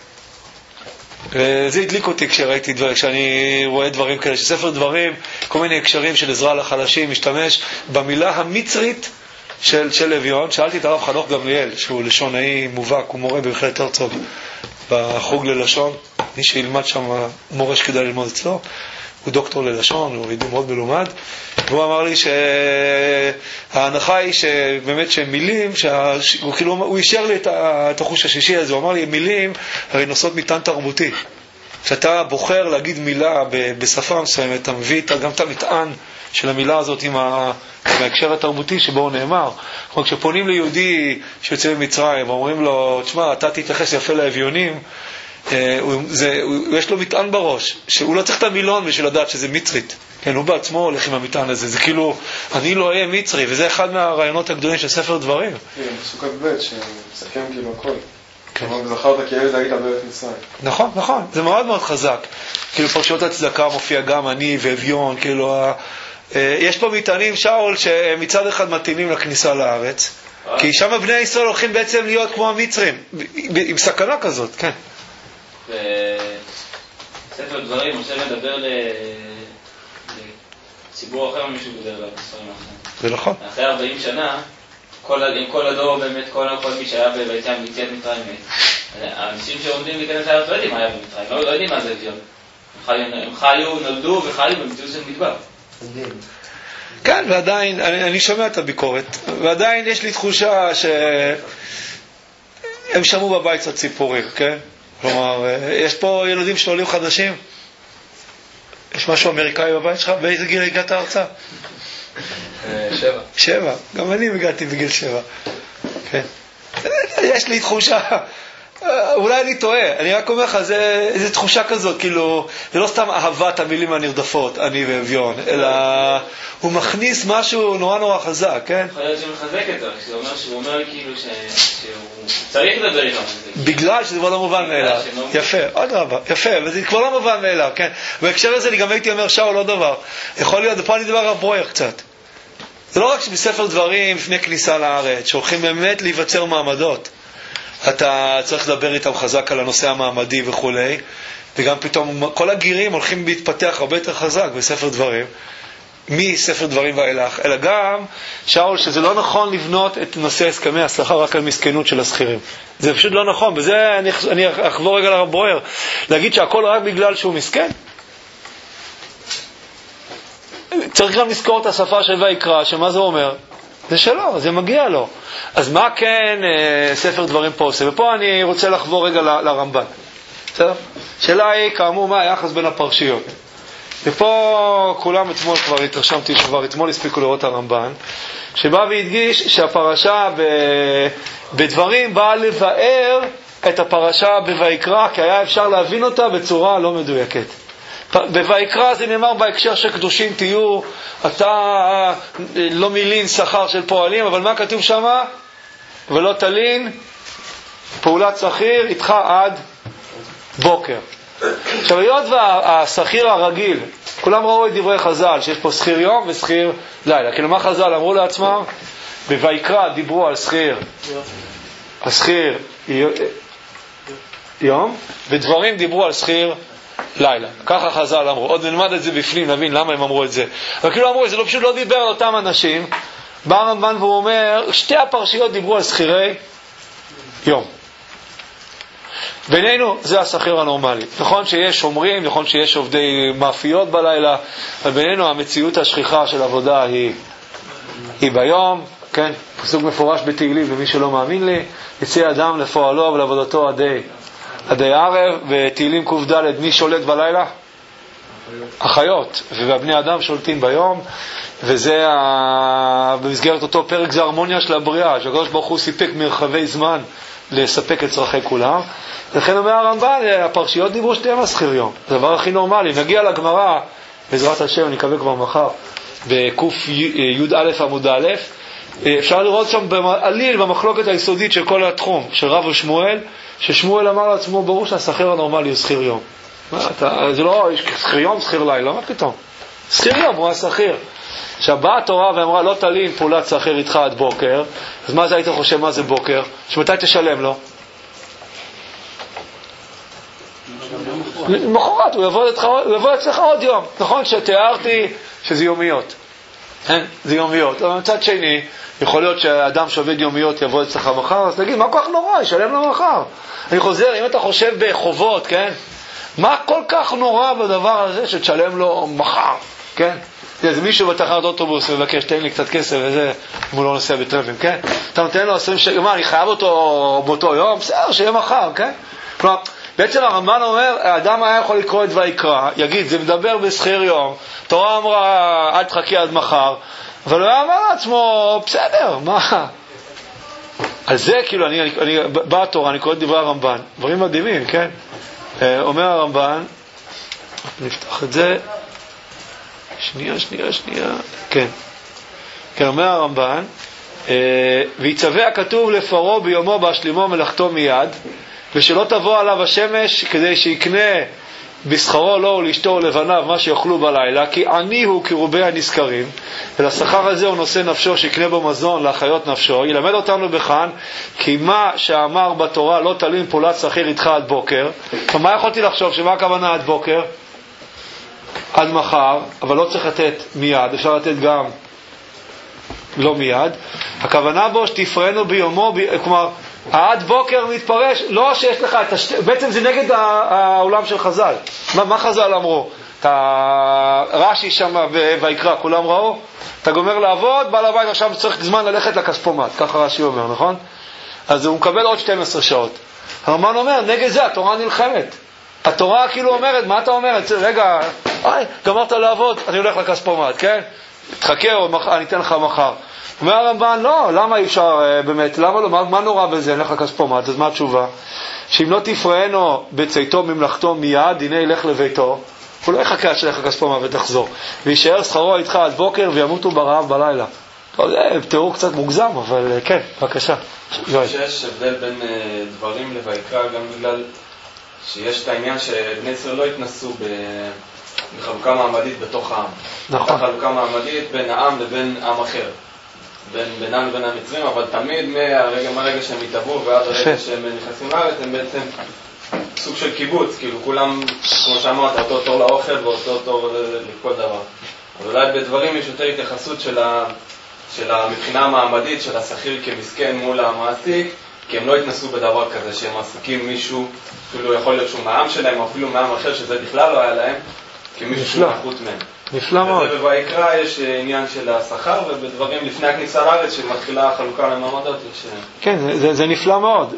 זה הדליק אותי כשראיתי דברים, כשאני רואה דברים כאלה, שספר דברים, כל מיני הקשרים של עזרה לחלשים, משתמש במילה המצרית של, של אביון. שאלתי את הרב חנוך גמליאל, שהוא לשונאי מובהק, הוא מורה במכללת הרצוג בחוג ללשון, מי שילמד שם מורה שכדאי ללמוד אצלו, הוא דוקטור ללשון, הוא ידוע מאוד מלומד, והוא אמר לי שההנחה היא שבאמת שמילים, שהוא כאילו, הוא אישר לי את החוש השישי הזה, הוא אמר לי, מילים הרי נושאות מטען תרבותי. כשאתה בוחר להגיד מילה בשפה מסוימת, אתה מביא גם את המטען של המילה הזאת עם ההקשר התרבותי שבו הוא נאמר. כלומר, כשפונים ליהודי שיוצא ממצרים, ואומרים לו, תשמע, אתה תתייחס יפה לאביונים, זה, יש לו מטען בראש, שהוא לא צריך את המילון בשביל לדעת שזה מצרית. כן, הוא בעצמו הולך עם המטען הזה. זה כאילו, אני לא אהיה מצרי, וזה אחד מהרעיונות הגדולים של ספר דברים. כן, בסוכת ב' שמסכם כאילו הכל. כלומר, זכרת כי ילד היית בארץ מצרים. נכון, נכון, זה מאוד מאוד חזק. כאילו פרשיות הצדקה מופיע גם אני ואביון, כאילו, יש פה מטענים, שאול, שמצד אחד מתאימים לכניסה לארץ, כי שם בני ישראל הולכים בעצם להיות כמו המצרים, עם סכנה כזאת, כן. בספר דברים, משה מדבר לציבור אחר ממישהו מדבר עליו בספרים אחרים. זה נכון. אחרי ארבעים שנה, כל הדור באמת, כל מי שהיה ביציאת מצרים מת. האנשים שעומדים להיכנס לארץ לא יודעים מה היה במצרים, לא יודעים מה זה אביון. הם חיו, נולדו וחיו במציאות של מדבר. כן, ועדיין, אני שומע את הביקורת, ועדיין יש לי תחושה שהם שמעו בבית קצת ציפורים, כן? כלומר, יש פה ילדים של עולים חדשים? יש משהו אמריקאי בבית שלך? באיזה גיל הגעת ארצה? שבע. שבע. גם אני הגעתי בגיל שבע. כן. יש לי תחושה, אולי אני טועה, אני רק אומר לך, זה, זה תחושה כזאת, כאילו, זה לא סתם אהבת המילים הנרדפות, אני ואביון, אלא הוא מכניס משהו נורא נורא חזק, כן? יכול להיות שהוא מחזק את זה, שהוא אומר, שהוא אומר כאילו ש... שהוא צריך לדבר איתם. בגלל שזה כבר לא מובן מאליו. יפה, עוד רבה, יפה, וזה כבר לא מובן מאליו, כן? בהקשר הזה אני גם הייתי אומר שאול עוד דבר, יכול להיות, ופה אני דבר על ברויר קצת. זה לא רק שבספר דברים לפני כניסה לארץ, שהולכים באמת להיווצר מעמדות, אתה צריך לדבר איתם חזק על הנושא המעמדי וכו', וגם פתאום כל הגירים הולכים להתפתח הרבה יותר חזק בספר דברים, מספר דברים ואילך, אלא גם שאול שזה לא נכון לבנות את נושא הסכמי השכר רק על מסכנות של השכירים. זה פשוט לא נכון, בזה אני, אני אחבור רגע לרב ברויר, להגיד שהכל רק בגלל שהוא מסכן. צריך גם לזכור את השפה של ויקרא, שמה זה אומר? זה שלו, זה מגיע לו. אז מה כן אה, ספר דברים פה עושה? ופה אני רוצה לחבור רגע ל, לרמב"ן. בסדר? שאלה היא, כאמור, מה היחס בין הפרשיות? ופה כולם אתמול כבר התרשמתי שכבר אתמול הספיקו לראות הרמב"ן, שבא והדגיש שהפרשה ב, בדברים באה לבאר את הפרשה בויקרא, כי היה אפשר להבין אותה בצורה לא מדויקת. בויקרא זה נאמר בהקשר שקדושים תהיו, אתה לא מילין שכר של פועלים, אבל מה כתוב שם? ולא תלין פעולת שכיר איתך עד בוקר. עכשיו, היות והשכיר הרגיל, כולם ראו את דברי חז"ל, שיש פה שכיר יום ושכיר לילה. כאילו מה חז"ל אמרו לעצמם? בויקרא דיברו על שכיר, השכיר יום, ודברים דיברו על שכיר לילה. ככה חז"ל אמרו. עוד נלמד את זה בפנים, נבין למה הם אמרו את זה. אבל כאילו אמרו, זה לא פשוט לא דיבר על אותם אנשים. בא הרמב"ן והוא אומר, שתי הפרשיות דיברו על שכירי יום. בינינו זה השכיר הנורמלי. נכון שיש שומרים, נכון שיש עובדי מאפיות בלילה, אבל בינינו המציאות השכיחה של עבודה היא, היא ביום, כן? פסוק מפורש בתהילים, למי שלא מאמין לי, יצא אדם לפועלו ולעבודתו עדי עדי ערב, בתהילים ק"ד, מי שולט בלילה? החיות, ובני אדם שולטים ביום, וזה ה... במסגרת אותו פרק זה ההרמוניה של הבריאה, שהקדוש ברוך הוא סיפק מרחבי זמן לספק את צרכי כולם. לכן אומר הרמב"ן, הפרשיות דיברו שתיים עשרה יום, זה הדבר הכי נורמלי. נגיע לגמרא, בעזרת השם, אני אקווה כבר מחר, בקוף י"א עמוד א', אפשר לראות שם בעליל, במחלוקת היסודית של כל התחום, של רב ושמואל, ששמואל אמר לעצמו, ברור שהשכיר הנורמלי הוא שכיר יום. מה, אתה, זה לא שכיר יום, שכיר לילה, מה פתאום? שכיר יום הוא השכיר. עכשיו באה התורה ואמרה, לא תלין פעולת שכיר איתך עד בוקר, אז מה זה היית חושב, מה זה בוקר? שמתי תשלם לו? למחרת, הוא יבוא, הוא יבוא אצלך עוד יום. נכון שתיארתי שזה יומיות. זה יומיות. אבל מצד שני, יכול להיות שהאדם שעובד יומיות יבוא אצלך מחר, אז תגיד, מה כל כך נורא? ישלם לו מחר. אני חוזר, אם אתה חושב בחובות, כן? מה כל כך נורא בדבר הזה שתשלם לו מחר, כן? זה מישהו בתחנת אוטובוס מבקש, תן לי קצת כסף וזה, אם הוא לא נוסע בטרמפים, כן? אתה נותן לו עשרים שקל, מה, אני חייב אותו באותו יום? בסדר, שיהיה מחר, כן? כלומר, בעצם הרמב"ן אומר, האדם היה יכול לקרוא את ויקרא, יגיד, זה מדבר בשכיר יום, תורה אמרה, אל תחכי עד מחר, אבל הוא אמר לעצמו, בסדר, מה? על זה, כאילו, אני, אני, אני בא התורה, אני קורא את דברי הרמב"ן, דברים מדהימים, כן? אומר הרמב"ן, נפתח את זה, שנייה, שנייה, שנייה, כן. כן, אומר הרמב"ן, ויצווה הכתוב לפרעה ביומו בהשלימו מלאכתו מיד, ושלא תבוא עליו השמש כדי שיקנה בשכרו לו ולאשתו ולבניו מה שיאכלו בלילה, כי עני הוא כרובי הנזכרים, ולשכר הזה הוא נושא נפשו שיקנה בו מזון להחיות נפשו. ילמד אותנו בכאן, כי מה שאמר בתורה לא תלין פעולת שכיר איתך עד בוקר. מה יכולתי לחשוב? שמה הכוונה עד בוקר? עד מחר, אבל לא צריך לתת מיד, אפשר לתת גם לא מיד. הכוונה בו שתפרענו ביומו, ב... כלומר עד בוקר מתפרש, לא שיש לך את השת... בעצם זה נגד העולם של חז"ל. מה, מה חז"ל אמרו? אתה רש"י שם ויקרא, כולם ראו? אתה גומר לעבוד, בעל הבית עכשיו צריך זמן ללכת לכספומט, ככה רש"י אומר, נכון? אז הוא מקבל עוד שתים עשרה שעות. הרמב"ן אומר, נגד זה התורה נלחמת. התורה כאילו אומרת, מה אתה אומרת? רגע, איי, גמרת לעבוד, אני הולך לכספומט, כן? תחכה, אני אתן לך מחר. אומר הרמב"ן, לא, למה אי אפשר באמת, למה לא, מה, מה נורא בזה, נלך לכספומט, אז מה התשובה? שאם לא תפרענו בצאתו ממלאכתו מיד, הנה ילך לביתו, הוא לא יחכה עד שילך לכספומט ותחזור, וישאר שכרו איתך עד בוקר וימותו ברעב בלילה. לא, זה תיאור קצת מוגזם, אבל כן, בבקשה. שיש הבדל בין דברים לויקרא, גם בגלל שיש את העניין שבני ישראל לא התנסו בחלוקה מעמדית בתוך העם. נכון. חלוקה מעמדית בין העם לבין עם אחר. בין בינם לבין המצרים, אבל תמיד מהרגע, מהרגע שהם התאבו ועד הרגע שהם נכנסים לארץ, הם בעצם סוג של קיבוץ, כאילו כולם, כמו שאמרת, אותו תור לאוכל ואותו תור לכל דבר. אבל אולי בדברים יש יותר התייחסות של, ה, של המבחינה המעמדית, של השכיר כמסכן מול המעסיק, כי הם לא התנסו בדבר כזה, שהם מעסיקים מישהו, אפילו יכול להיות שהוא מהעם שלהם, או אפילו מהעם אחר, שזה בכלל לא היה להם, כמישהו שהוא נחות מהם. נפלא מאוד. וזה בויקרא יש עניין של השכר, ובדברים לפני הכניסה לארץ שמתחילה החלוקה למעמדות יש... כן, זה, זה נפלא מאוד.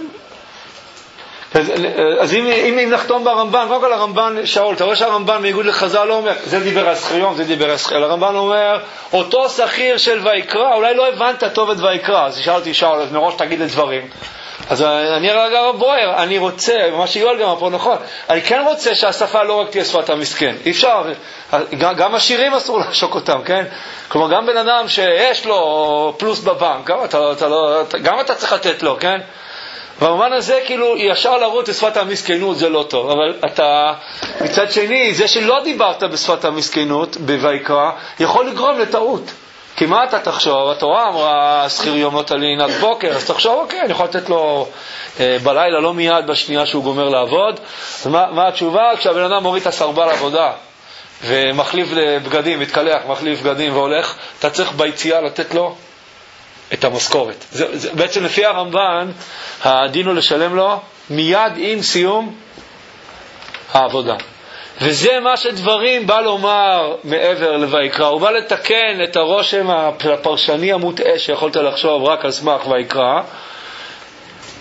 אז, אז אם, אם, אם נחתום ברמב"ן, קודם כל הרמב"ן, שאול, אתה רואה שהרמב"ן מאיגוד לחז"ל לא אומר, זה דיבר על שכירים, זה דיבר על שכיר. הרמב"ן אומר, אותו שכיר של ויקרא, אולי לא הבנת טוב את ויקרא, אז שאלתי שאול, אז מראש תגיד לדברים. אז אני רגע בוער, אני רוצה, מה שיואל גם פה נכון, אני כן רוצה שהשפה לא רק תהיה שפת המסכן, אי אפשר, גם השירים אסור לשוק אותם, כן? כלומר, גם בן אדם שיש לו פלוס בבנק, גם אתה, אתה, לא, גם אתה צריך לתת לו, כן? במובן הזה, כאילו, ישר לרוץ לשפת המסכנות זה לא טוב, אבל אתה, מצד שני, זה שלא דיברת בשפת המסכנות, בויקרא, יכול לגרום לטעות. כי מה אתה תחשוב? התורה אמרה, שכיר יום לא תלין עד בוקר, אז תחשוב, אוקיי, אני יכול לתת לו אה, בלילה, לא מיד בשנייה שהוא גומר לעבוד. אז מה, מה התשובה? כשהבן אדם מוריד את הסרבל לעבודה, ומחליף לבגדים, מתקלח, מחליף בגדים והולך, אתה צריך ביציאה לתת לו את המשכורת. זה, זה, בעצם לפי הרמב"ן, הדין הוא לשלם לו מיד עם סיום העבודה. וזה מה שדברים בא לומר מעבר לויקרא. הוא בא לתקן את הרושם הפרשני המוטעה שיכולת לחשוב רק על סמך ויקרא. כי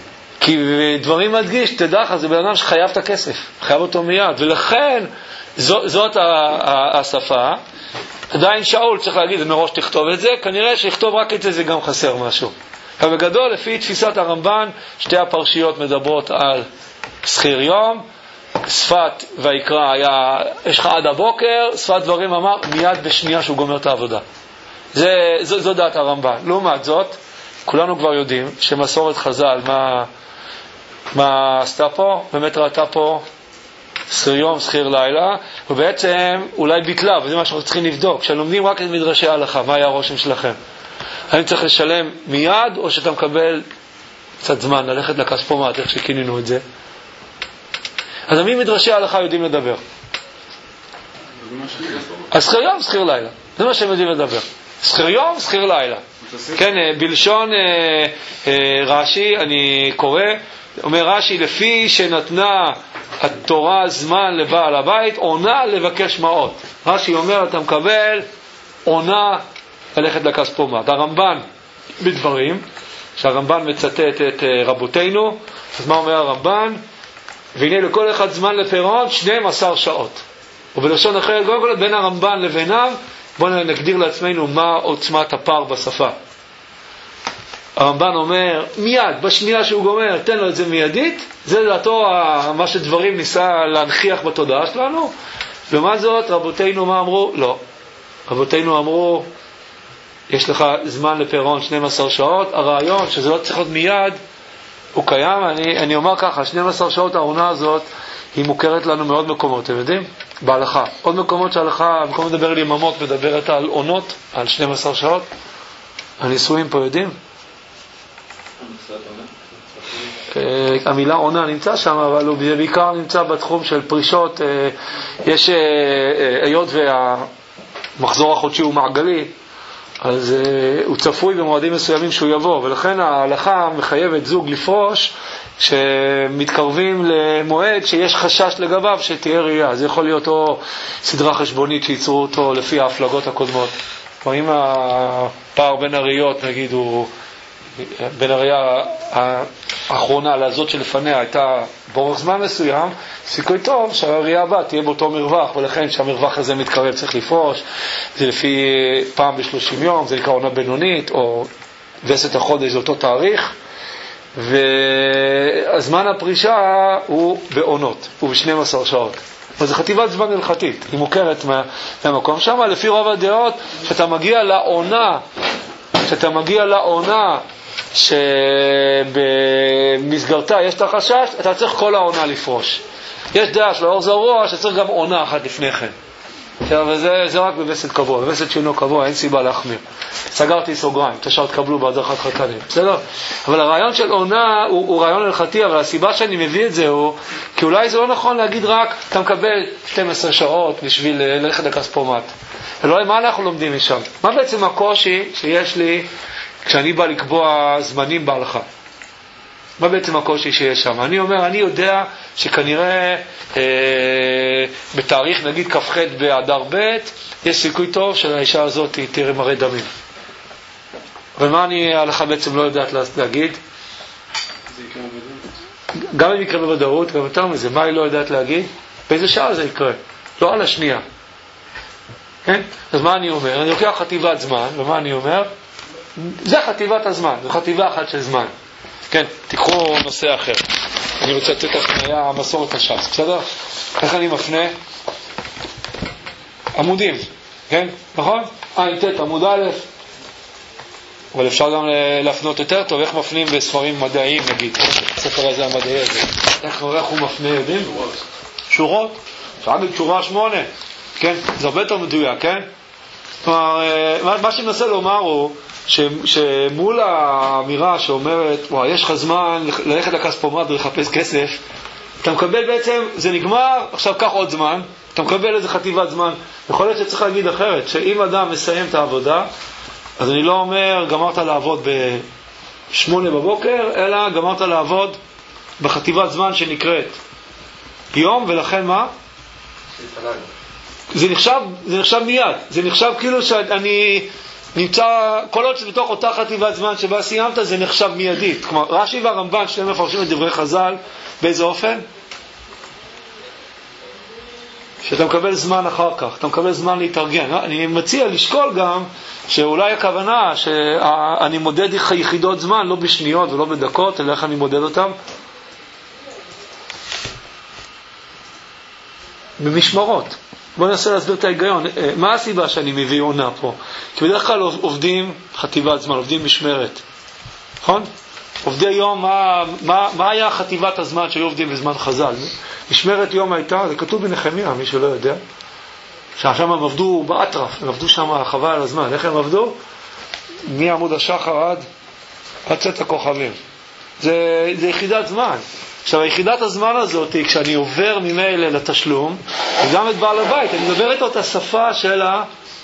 כי דברים מדגיש, תדע לך, זה בן אדם שחייב את הכסף, חייב אותו מיד, ולכן זו, זאת השפה. עדיין שאול צריך להגיד, מראש תכתוב את זה, כנראה שיכתוב רק את זה, זה גם חסר משהו. אבל בגדול, לפי תפיסת הרמב"ן, שתי הפרשיות מדברות על שכיר יום, שפת ויקרא היה, יש לך עד הבוקר, שפת דברים אמר, מיד בשנייה שהוא גומר את העבודה. זה, זו, זו דעת הרמב"ן. לעומת זאת, כולנו כבר יודעים שמסורת חז"ל, מה, מה עשתה פה? באמת ראתה פה שכיר יום, שכיר לילה, ובעצם אולי ביטלה, וזה מה שאנחנו צריכים לבדוק. כשלומדים רק את מדרשי ההלכה, מה היה הרושם שלכם? האם צריך לשלם מיד, או שאתה מקבל קצת זמן ללכת לכספומט, איך שכינינו את זה? אז מי מדרשי ההלכה יודעים לדבר? אז שכיר יום, שכיר לילה. זה מה שהם יודעים לדבר. שכיר יום, שכיר לילה. כן, בלשון רש"י, אני קורא, אומר רש"י, לפי שנתנה התורה זמן לבעל הבית, עונה לבקש מעות. רש"י אומר, אתה מקבל עונה ללכת לכספומט. הרמב"ן בדברים, שהרמב"ן מצטט את רבותינו, אז מה אומר הרמב"ן? והנה לכל אחד זמן לפירעון שתים עשרה שעות. ובלשון אחרת, קודם כל בין הרמב"ן לביניו, בואו נגדיר לעצמנו מה עוצמת הפער בשפה. הרמב"ן אומר, מיד, בשנייה שהוא גומר, תן לו את זה מיידית, זה דעתו מה שדברים ניסה להנחיח בתודעה שלנו. ומה זאת, רבותינו מה אמרו? לא. רבותינו אמרו, יש לך זמן לפירעון שתים עשרה שעות, הרעיון שזה לא צריך להיות מיד, הוא קיים. אני, אני אומר ככה, שתים עשרה שעות העונה הזאת, היא מוכרת לנו מאוד מקומות, אתם יודעים? בהלכה. עוד מקומות שההלכה, במקום לדבר על יממות, מדברת על עונות, על שתים עשרה שעות. הניסויים פה יודעים? המילה עונה נמצא שם, אבל הוא בעיקר נמצא בתחום של פרישות. יש, היות והמחזור החודשי הוא מעגלי, אז הוא צפוי במועדים מסוימים שהוא יבוא, ולכן ההלכה מחייבת זוג לפרוש שמתקרבים למועד שיש חשש לגביו שתהיה ראייה. זה יכול להיות או סדרה חשבונית שייצרו אותו לפי ההפלגות הקודמות. או אם הפער בין הראיות, נגיד, הוא בין הראייה האחרונה לזאת שלפניה הייתה באורך זמן מסוים, סיכוי טוב שהראייה הבאה תהיה באותו מרווח, ולכן שהמרווח הזה מתקרב צריך לפרוש. זה לפי פעם ב-שלושים יום, זה נקרא עונה בינונית, או וסת החודש, זה אותו תאריך. והזמן הפרישה הוא בעונות, הוא ב-שתים עשרה שעות. זו חטיבת זמן הלכתית, היא מוכרת מהמקום שם. לפי רוב הדעות, שאתה מגיע לעונה, שאתה מגיע לעונה שבמסגרתה יש את החשש, אתה צריך כל העונה לפרוש. יש דעה של האור זרוע שצריך גם עונה אחת לפני כן. וזה זה רק בווסת קבוע, בווסת שאינו קבוע, אין סיבה להחמיר. סגרתי סוגריים, תשאר תקבלו בהדרכת חתנים, בסדר? אבל הרעיון של עונה הוא, הוא רעיון הלכתי, אבל הסיבה שאני מביא את זה הוא, כי אולי זה לא נכון להגיד רק, אתה מקבל שתים עשרה שעות בשביל ללכת לכספומט. אלוהי, מה אנחנו לומדים משם? מה בעצם הקושי שיש לי כשאני בא לקבוע זמנים בהלכה? מה בעצם הקושי שיש שם? אני אומר, אני יודע שכנראה אה, בתאריך נגיד כ"ח באדר ב' יש סיכוי טוב שלאישה הזאת תראה מראה דמים. ומה אני ההלכה בעצם לא יודעת להגיד? זה יקרה בוודאות. גם אם יקרה בוודאות, גם יותר מזה, מה היא לא יודעת להגיד? באיזה שעה זה יקרה? לא על השנייה. כן? אז מה אני אומר? אני לוקח חטיבת זמן, ומה אני אומר? זה חטיבת הזמן, זו חטיבה אחת של זמן. כן, תיקחו נושא אחר. אני רוצה לתת הפניה המסורת הש"ס, בסדר? איך אני מפנה? עמודים, כן? נכון? עין ת' עמוד א', אבל אפשר גם להפנות יותר טוב, איך מפנים בספרים מדעיים, נגיד, הספר הזה המדעי הזה. איך, איך הוא מפנה, יודעים? שורות. שורות? אפשר להגיד שורה שמונה, כן? זה הרבה יותר מדויק, כן? כלומר, מה שאני מנסה לומר הוא, ש, שמול האמירה שאומרת, וואי, יש לך זמן ללכת לכספומט ולחפש כסף, אתה מקבל בעצם, זה נגמר, עכשיו קח עוד זמן, אתה מקבל איזה חטיבת זמן. יכול להיות שצריך להגיד אחרת, שאם אדם מסיים את העבודה, אז אני לא אומר, גמרת לעבוד בשמונה בבוקר, אלא גמרת לעבוד בחטיבת זמן שנקראת יום, ולכן מה? זה נחשב, זה נחשב מיד, זה נחשב כאילו שאני, נמצא, כל עוד שבתוך אותה חטיבת זמן שבה סיימת, זה נחשב מיידית. כלומר, רש"י והרמב"ן שניהם מפרשים את דברי חז"ל, באיזה אופן? שאתה מקבל זמן אחר כך, אתה מקבל זמן להתארגן. אני מציע לשקול גם שאולי הכוונה שאני מודד יחידות זמן, לא בשניות ולא בדקות, אלא איך אני מודד אותם? במשמרות. בואו ננסה להסביר את ההיגיון. מה הסיבה שאני מביא עונה פה? כי בדרך כלל עובדים חטיבת זמן, עובדים משמרת. נכון? עובדי יום, מה, מה, מה היה חטיבת הזמן שהיו עובדים בזמן חז"ל? משמרת יום הייתה, זה כתוב בנחמיה, מי שלא יודע, ששם הם עבדו באטרף, הם עבדו שם חבל על הזמן. איך הם עבדו? מעמוד השחר עד, עד צאת הכוכבים. זה, זה יחידת זמן. עכשיו, היחידת הזמן הזאת, כשאני עובר ממילא לתשלום, וגם את בעל הבית, אני מדבר איתו את השפה של, ה...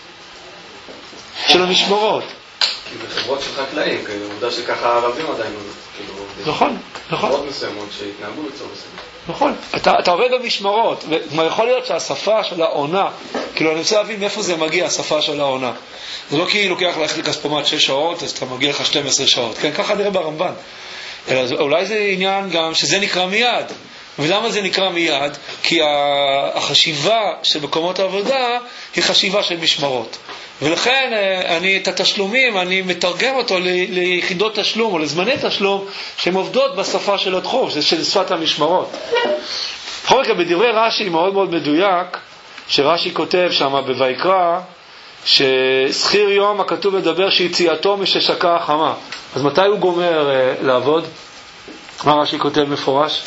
של המשמרות. כי זה חברות של חקלאים, כאילו, עובדה שככה הערבים עדיין, כאילו, נכון, נכון. חברות מסוימות שהתנהגו בצורה מסוימת. נכון, אתה, אתה עובד במשמרות, ויכול להיות שהשפה של העונה, כאילו אני רוצה להבין מאיפה זה מגיע, השפה של העונה. זה לא כי לוקח ללכת לכספומט שש שעות, אז אתה מגיע לך שתים עשרה שעות. כן, ככה נראה ברמב"ן. אלא אולי זה עניין גם שזה נקרא מיד. ולמה זה נקרא מיד? כי החשיבה של מקומות העבודה היא חשיבה של משמרות. ולכן אני את התשלומים, אני מתרגם אותו ל- ליחידות תשלום או לזמני תשלום שהן עובדות בשפה של התחום, של שפת המשמרות. בכל מקרה, בדברי רש"י מאוד מאוד מדויק, שרש"י כותב שם בויקרא, ששכיר יום הכתוב מדבר שיציאתו מששקה החמה. אז מתי הוא גומר uh, לעבוד? מה רש"י כותב מפורש?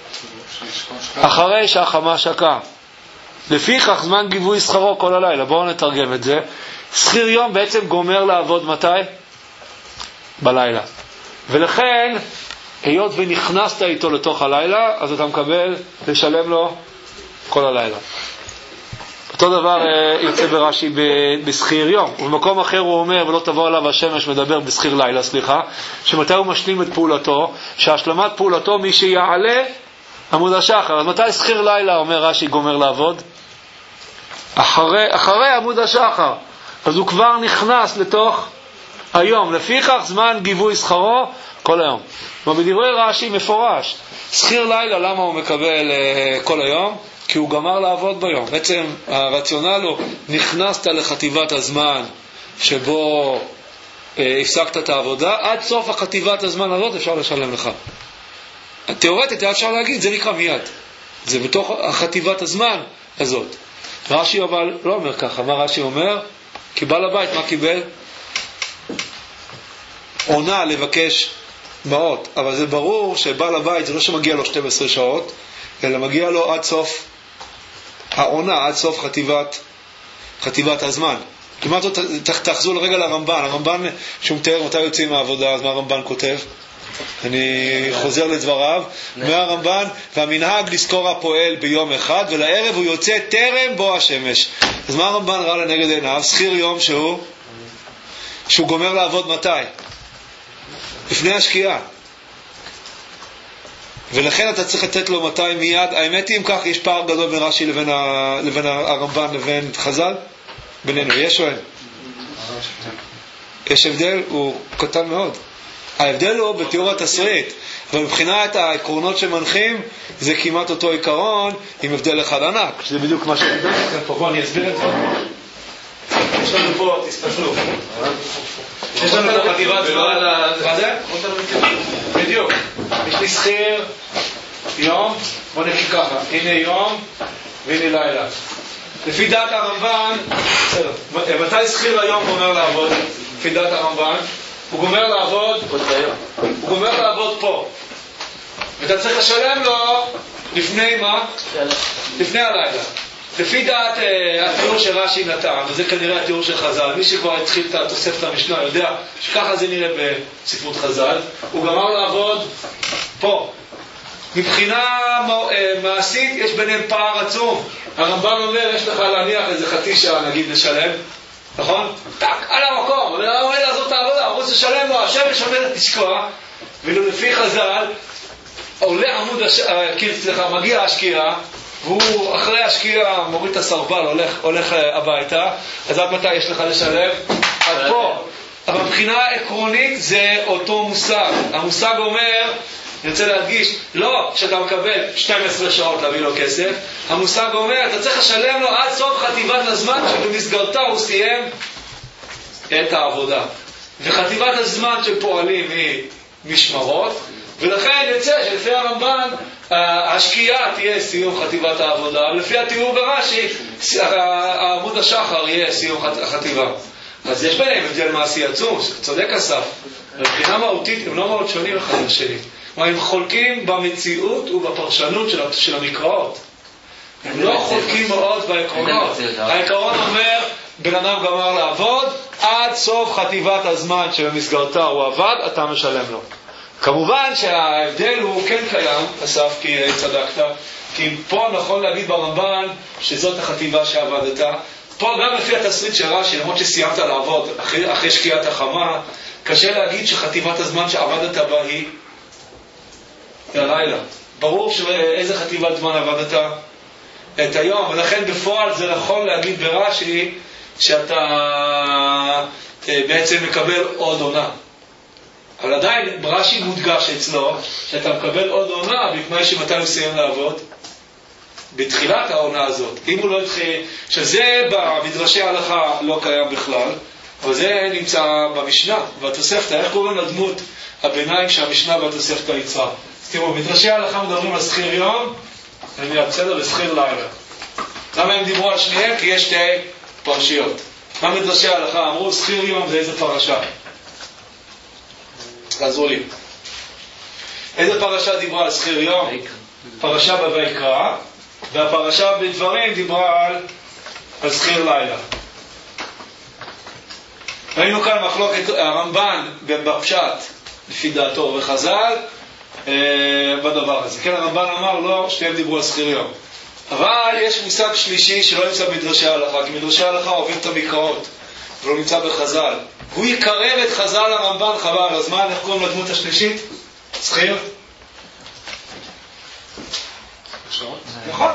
אחרי שהחמה שקה. לפיכך זמן גיבוי שכרו כל הלילה. בואו נתרגם את זה. שכיר יום בעצם גומר לעבוד מתי? בלילה. ולכן, היות ונכנסת איתו לתוך הלילה, אז אתה מקבל לשלם לו כל הלילה. אותו דבר יוצא ברש"י בשכיר יום. ובמקום אחר הוא אומר, ולא תבוא עליו השמש, מדבר בשכיר לילה, סליחה, שמתי הוא משלים את פעולתו? שהשלמת פעולתו מי שיעלה עמוד השחר. אז מתי שכיר לילה, אומר רש"י, גומר לעבוד? אחרי, אחרי עמוד השחר. אז הוא כבר נכנס לתוך היום. לפיכך זמן גיבוי שכרו כל היום. ובדברי רש"י מפורש, שכיר לילה, למה הוא מקבל uh, כל היום? כי הוא גמר לעבוד ביום. בעצם הרציונל הוא, נכנסת לחטיבת הזמן שבו אה, הפסקת את העבודה, עד סוף החטיבת הזמן הזאת אפשר לשלם לך. תיאורטית אפשר להגיד, זה נקרא מיד. זה בתוך החטיבת הזמן הזאת. רש"י אבל לא אומר ככה. מה רש"י אומר? כי בעל הבית, מה קיבל? עונה לבקש מעות. אבל זה ברור שבעל הבית זה לא שמגיע לו שתים עשרה שעות, אלא מגיע לו עד סוף העונה, עד סוף חטיבת, חטיבת הזמן. כמעט תחזור לרגע לרמב"ן. הרמב"ן, שהוא מתאר מתי יוצאים מהעבודה, אז מה הרמב"ן כותב? אני חוזר לדבריו. מהרמב"ן, והמנהג לזכור הפועל ביום אחד, ולערב הוא יוצא טרם בוא השמש. אז מה הרמב"ן ראה לנגד עיניו? שכיר יום שהוא, שהוא גומר לעבוד מתי? לפני השקיעה. ולכן אתה צריך לתת לו מתי מיד. האמת היא, אם כך, יש פער גדול בין רש"י לבין, ה... לבין הרמב"ן לבין חז"ל בינינו. יש או אין? יש הבדל? הוא קטן מאוד. ההבדל הוא בתיאור התסריט, אבל מבחינת העקרונות שמנחים זה כמעט אותו עיקרון עם הבדל אחד ענק, שזה בדיוק מה שאני מדבר כאן פה. בואו אני אסביר את זה. יש לנו פה, תסתכלו, יש לנו את החטיבת זמן. מה זה? בדיוק. יש לי שכיר יום, בוא נגיד ככה, הנה יום והנה לילה. לפי דעת הרמב"ן, מתי שכיר היום גומר לעבוד? לפי דעת הרמב"ן הוא גומר לעבוד, הוא גומר לעבוד פה, ואתה צריך לשלם לו לפני מה? לפני הלילה. לפי דעת התיאור שרש"י נתן, וזה כנראה התיאור של חז"ל, מי שכבר התחיל את התוספת המשנה יודע שככה זה נראה בספרות חז"ל, הוא גמר לעבוד פה. מבחינה מעשית יש ביניהם פער עצום. הרמב"ן אומר, יש לך להניח איזה חצי שעה נגיד לשלם, נכון? טק, על המקום, הוא עומד לעזור את העבודה, הוא רוצה לשלם לו, השמש עומדת לשקוע, ולפי חז"ל עולה עמוד, כאילו סליחה, מגיע השקיעה, והוא אחרי השקיעה מוריד את הסרבל, הולך, הולך הביתה. אז עד מתי יש לך לשלם? אז פה, אבל מבחינה עקרונית זה אותו מושג. המושג אומר, אני רוצה להדגיש, לא שאתה מקבל שתים עשרה שעות להביא לו כסף, המושג אומר, אתה צריך לשלם לו עד סוף חטיבת הזמן שבמסגרתה הוא סיים את העבודה. וחטיבת הזמן של פועלים היא משמרות, ולכן יצא שלפי הרמב"ן השקיעה תהיה סיום חטיבת העבודה, ולפי התיאור ברש"י עמוד השחר יהיה סיום החטיבה. אז יש ביניהם הבדל מעשי עצום, צודק אסף. מבחינה מהותית הם לא מאוד שונים אחד לשני. הם חולקים במציאות ובפרשנות של, של המקראות. הם לא חולקים מאוד בעקרונות. העקרון אומר, בן אדם גמר לעבוד, עד סוף חטיבת הזמן שבמסגרתה הוא עבד, אתה משלם לו. כמובן שההבדל הוא כן קיים, אסף, כי צדקת, כי פה נכון להגיד ברמב"ן שזאת החטיבה שעבדת. פה גם לפי התסריט של רש"י, למרות שסיימת לעבוד אחרי, אחרי שקיעת החמה, קשה להגיד שחטיבת הזמן שעבדת בה היא הלילה. ברור שאיזה חטיבת זמן עבדת? את היום, ולכן בפועל זה נכון להגיד ברש"י שאתה בעצם מקבל עוד עונה. אבל עדיין ברש"י מודגש אצלו שאתה מקבל עוד עונה בפני שמתי הוא סיים לעבוד בתחילת העונה הזאת. אם הוא לא התחיל, שזה במדרשי ההלכה לא קיים בכלל, אבל זה נמצא במשנה, בתוספתא. איך קוראים לדמות הביניים שהמשנה והתוספתא יצרה? אז תראו, מדרשי ההלכה מדברים על שכיר יום, אני מיד בסדר, ושכיר לילה. למה הם דיברו על שניהם? כי יש שתי פרשיות. מה מדרשי ההלכה אמרו? שכיר יום זה איזה פרשה? תעזרו לי. איזה פרשה דיברה על שכיר יום? פרשה בויקרא, והפרשה בדברים דיברה על, על שכיר לילה. ראינו כאן מחלוקת הרמב"ן בפשט, לפי דעתו וחז"ל, אה, בדבר הזה. כן, הרמב"ן אמר לא, שניהם דיברו על שכיר יום. אבל יש מושג שלישי שלא נמצא במדרשי ההלכה, כי מדרשי ההלכה אוהבים את המקראות, ולא נמצא בחז"ל. הוא יקרב את חז"ל הרמב"ן חבל הזמן. איך קוראים לדמות השלישית? שכיר? שעות? נכון.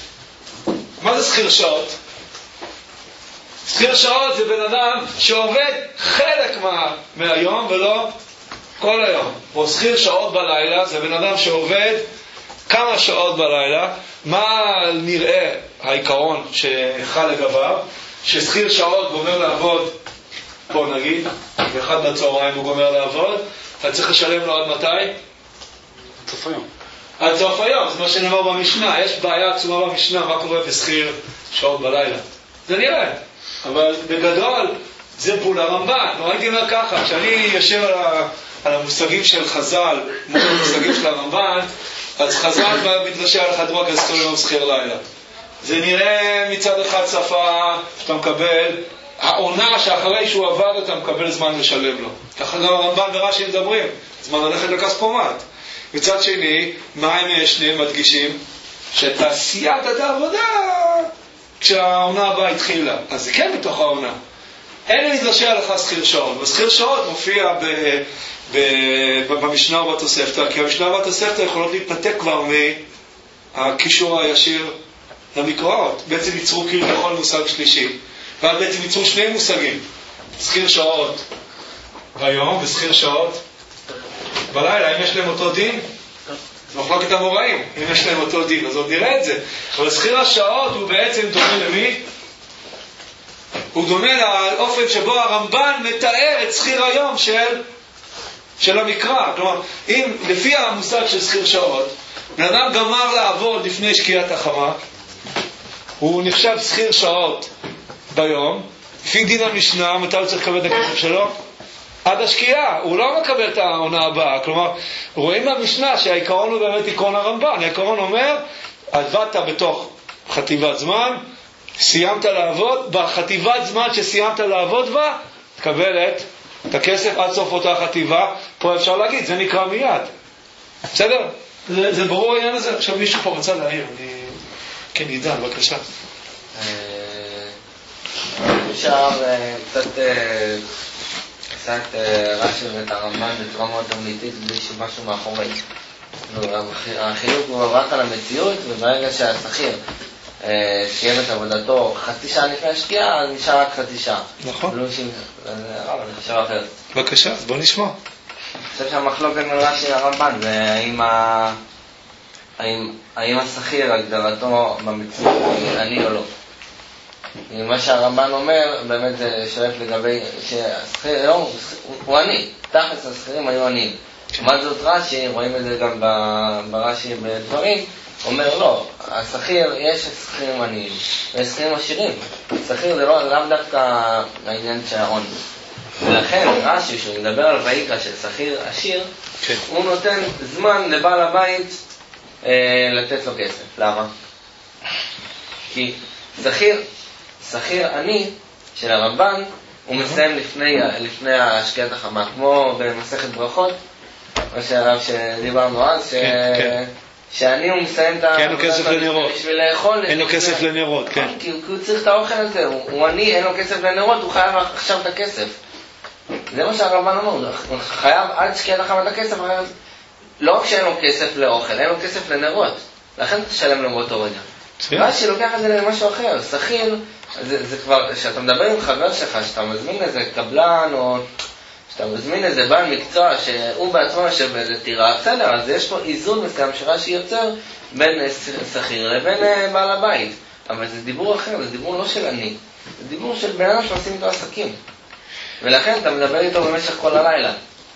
מה זה שכיר שעות? שכיר שעות זה בן אדם שעובד חלק מה, מהיום ולא כל היום. או שכיר שעות בלילה זה בן אדם שעובד כמה שעות בלילה. מה נראה העיקרון שחל לגביו? ששכיר שעות גומר לעבוד פה נגיד, ואחד בצהריים הוא גומר לעבוד, אתה צריך לשלם לו עד מתי? עד סוף היום. עד סוף היום, זה מה שנאמר במשנה. יש בעיה עצומה במשנה, מה קורה בשכיר שעות בלילה. זה נראה, אבל בגדול זה בול הרמב"ן. לא הייתי אומר ככה, כשאני יושב על, ה, על המושגים של חז"ל מול המושגים של הרמב"ן, אז חז"ל במדרשי ההלכה דיברו על שכיר יום שכיר לילה. זה נראה מצד אחד שפה שאתה מקבל העונה שאחרי שהוא עבד אתה מקבל זמן לשלם לו. ככה גם הרמב"ן ורש"י מדברים, זמן ללכת לכספומט. מצד שני, מה הם שניהם מדגישים? שאתה סיימת את העבודה כשהעונה הבאה התחילה. אז זה כן בתוך העונה. אין מדרשי הלכה שכיר שעות. ושכיר שעות מופיע ב, ב, ב, במשנה ובתוספתא, כי המשנה ובתוספתא יכולות להתנתק כבר מהקישור הישיר למקראות. בעצם ייצרו כאילו לכל מושג שלישי. ואז בעצם ייצרו שני מושגים. שכיר שעות ביום ושכיר שעות בלילה. אם יש להם אותו דין? מחלוקת המוראים. אם יש להם אותו דין, אז עוד נראה את זה. אבל שכיר השעות הוא בעצם דומה למי? הוא דומה לאופן שבו הרמב"ן מתאר את שכיר היום של, של המקרא. כלומר, אם לפי המושג של שכיר שעות, בן אדם גמר לעבוד לפני שקיעת החמה, הוא נחשב שכיר שעות ביום. לפי דין המשנה, מתי הוא צריך לקבל את הכסף שלו? עד השקיעה. הוא לא מקבל את העונה הבאה. כלומר, רואים במשנה שהעיקרון הוא באמת עיקרון הרמב"ן. העיקרון אומר, עבדת בתוך חטיבת זמן, סיימת לעבוד, בחטיבת זמן שסיימת לעבוד בה, תקבל את הכסף עד סוף אותה חטיבה. פה אפשר להגיד, זה נקרא מיד. בסדר? זה, זה ברור העניין הזה. עכשיו מישהו פה רצה להעיר. אני... כן, עידן, בבקשה. אפשר קצת קצת רש"י ואת הרמב"ן בצורה מאוד תמליתית בלי שמשהו מאחורי. החילוק הוא רק על המציאות, וברגע שהשכיר סיים את עבודתו חצי שעה לפני השקיעה, אז נשאר רק חצי שעה. נכון. לא שים, אבל אני חושב אחרת. בבקשה, אז בוא נשמע. אני חושב שהמחלוקת נראה של הרמב"ן, זה האם ה... האם, האם השכיר הגדרתו במציאות היא עני או לא. מה שהרמב"ן אומר, באמת זה שואף לגבי שהשכיר, לא, הוא עני, תכלס השכירים היו עניים. מה זאת רש"י, רואים את זה גם ברש"י בדברים, אומר לא, השכיר, יש שכירים עניים, יש שכירים עשירים. שכיר זה לא, לאו דווקא העניין של ההון. ולכן רש"י, שהוא מדבר על ויקרא של שכיר עשיר, כן. הוא נותן זמן לבעל הבית אה, לתת לו כסף. למה? כי שכיר, שכיר עני של הרמב"ן, הוא מסיים לפני, לפני השקיעת החמה, כמו במסכת ברכות, מה שהרב שדיברנו אז, ש... כן, כן. שאני הוא מסיים את ה... אין לו כסף לנרות. בשביל לאכול... אין לו כסף לנרות, כן. כי הוא צריך את האוכל הזה, הוא עני, אין לו כסף לנרות, הוא חייב עכשיו את הכסף. זה מה שהרמב"ן אומר, הוא חייב עד שקיעת החמה את הכסף, לא רק שאין לו כסף לאוכל, אין לו כסף לנרות. לכן תשלם לו באותו רגע. רש"י לוקח את זה למשהו אחר, שכיר, זה, זה כבר, כשאתה מדבר עם חבר שלך, שאתה מזמין איזה קבלן, או שאתה מזמין איזה בעל מקצוע, שהוא בעצמו יושב באיזה טירה, בסדר, אז יש פה איזון מסוים שרש"י יוצר בין שכיר לבין בעל הבית. אבל זה דיבור אחר, זה דיבור לא של אני, זה דיבור של בן אדם שעושים איתו עסקים. ולכן אתה מדבר איתו במשך כל הלילה.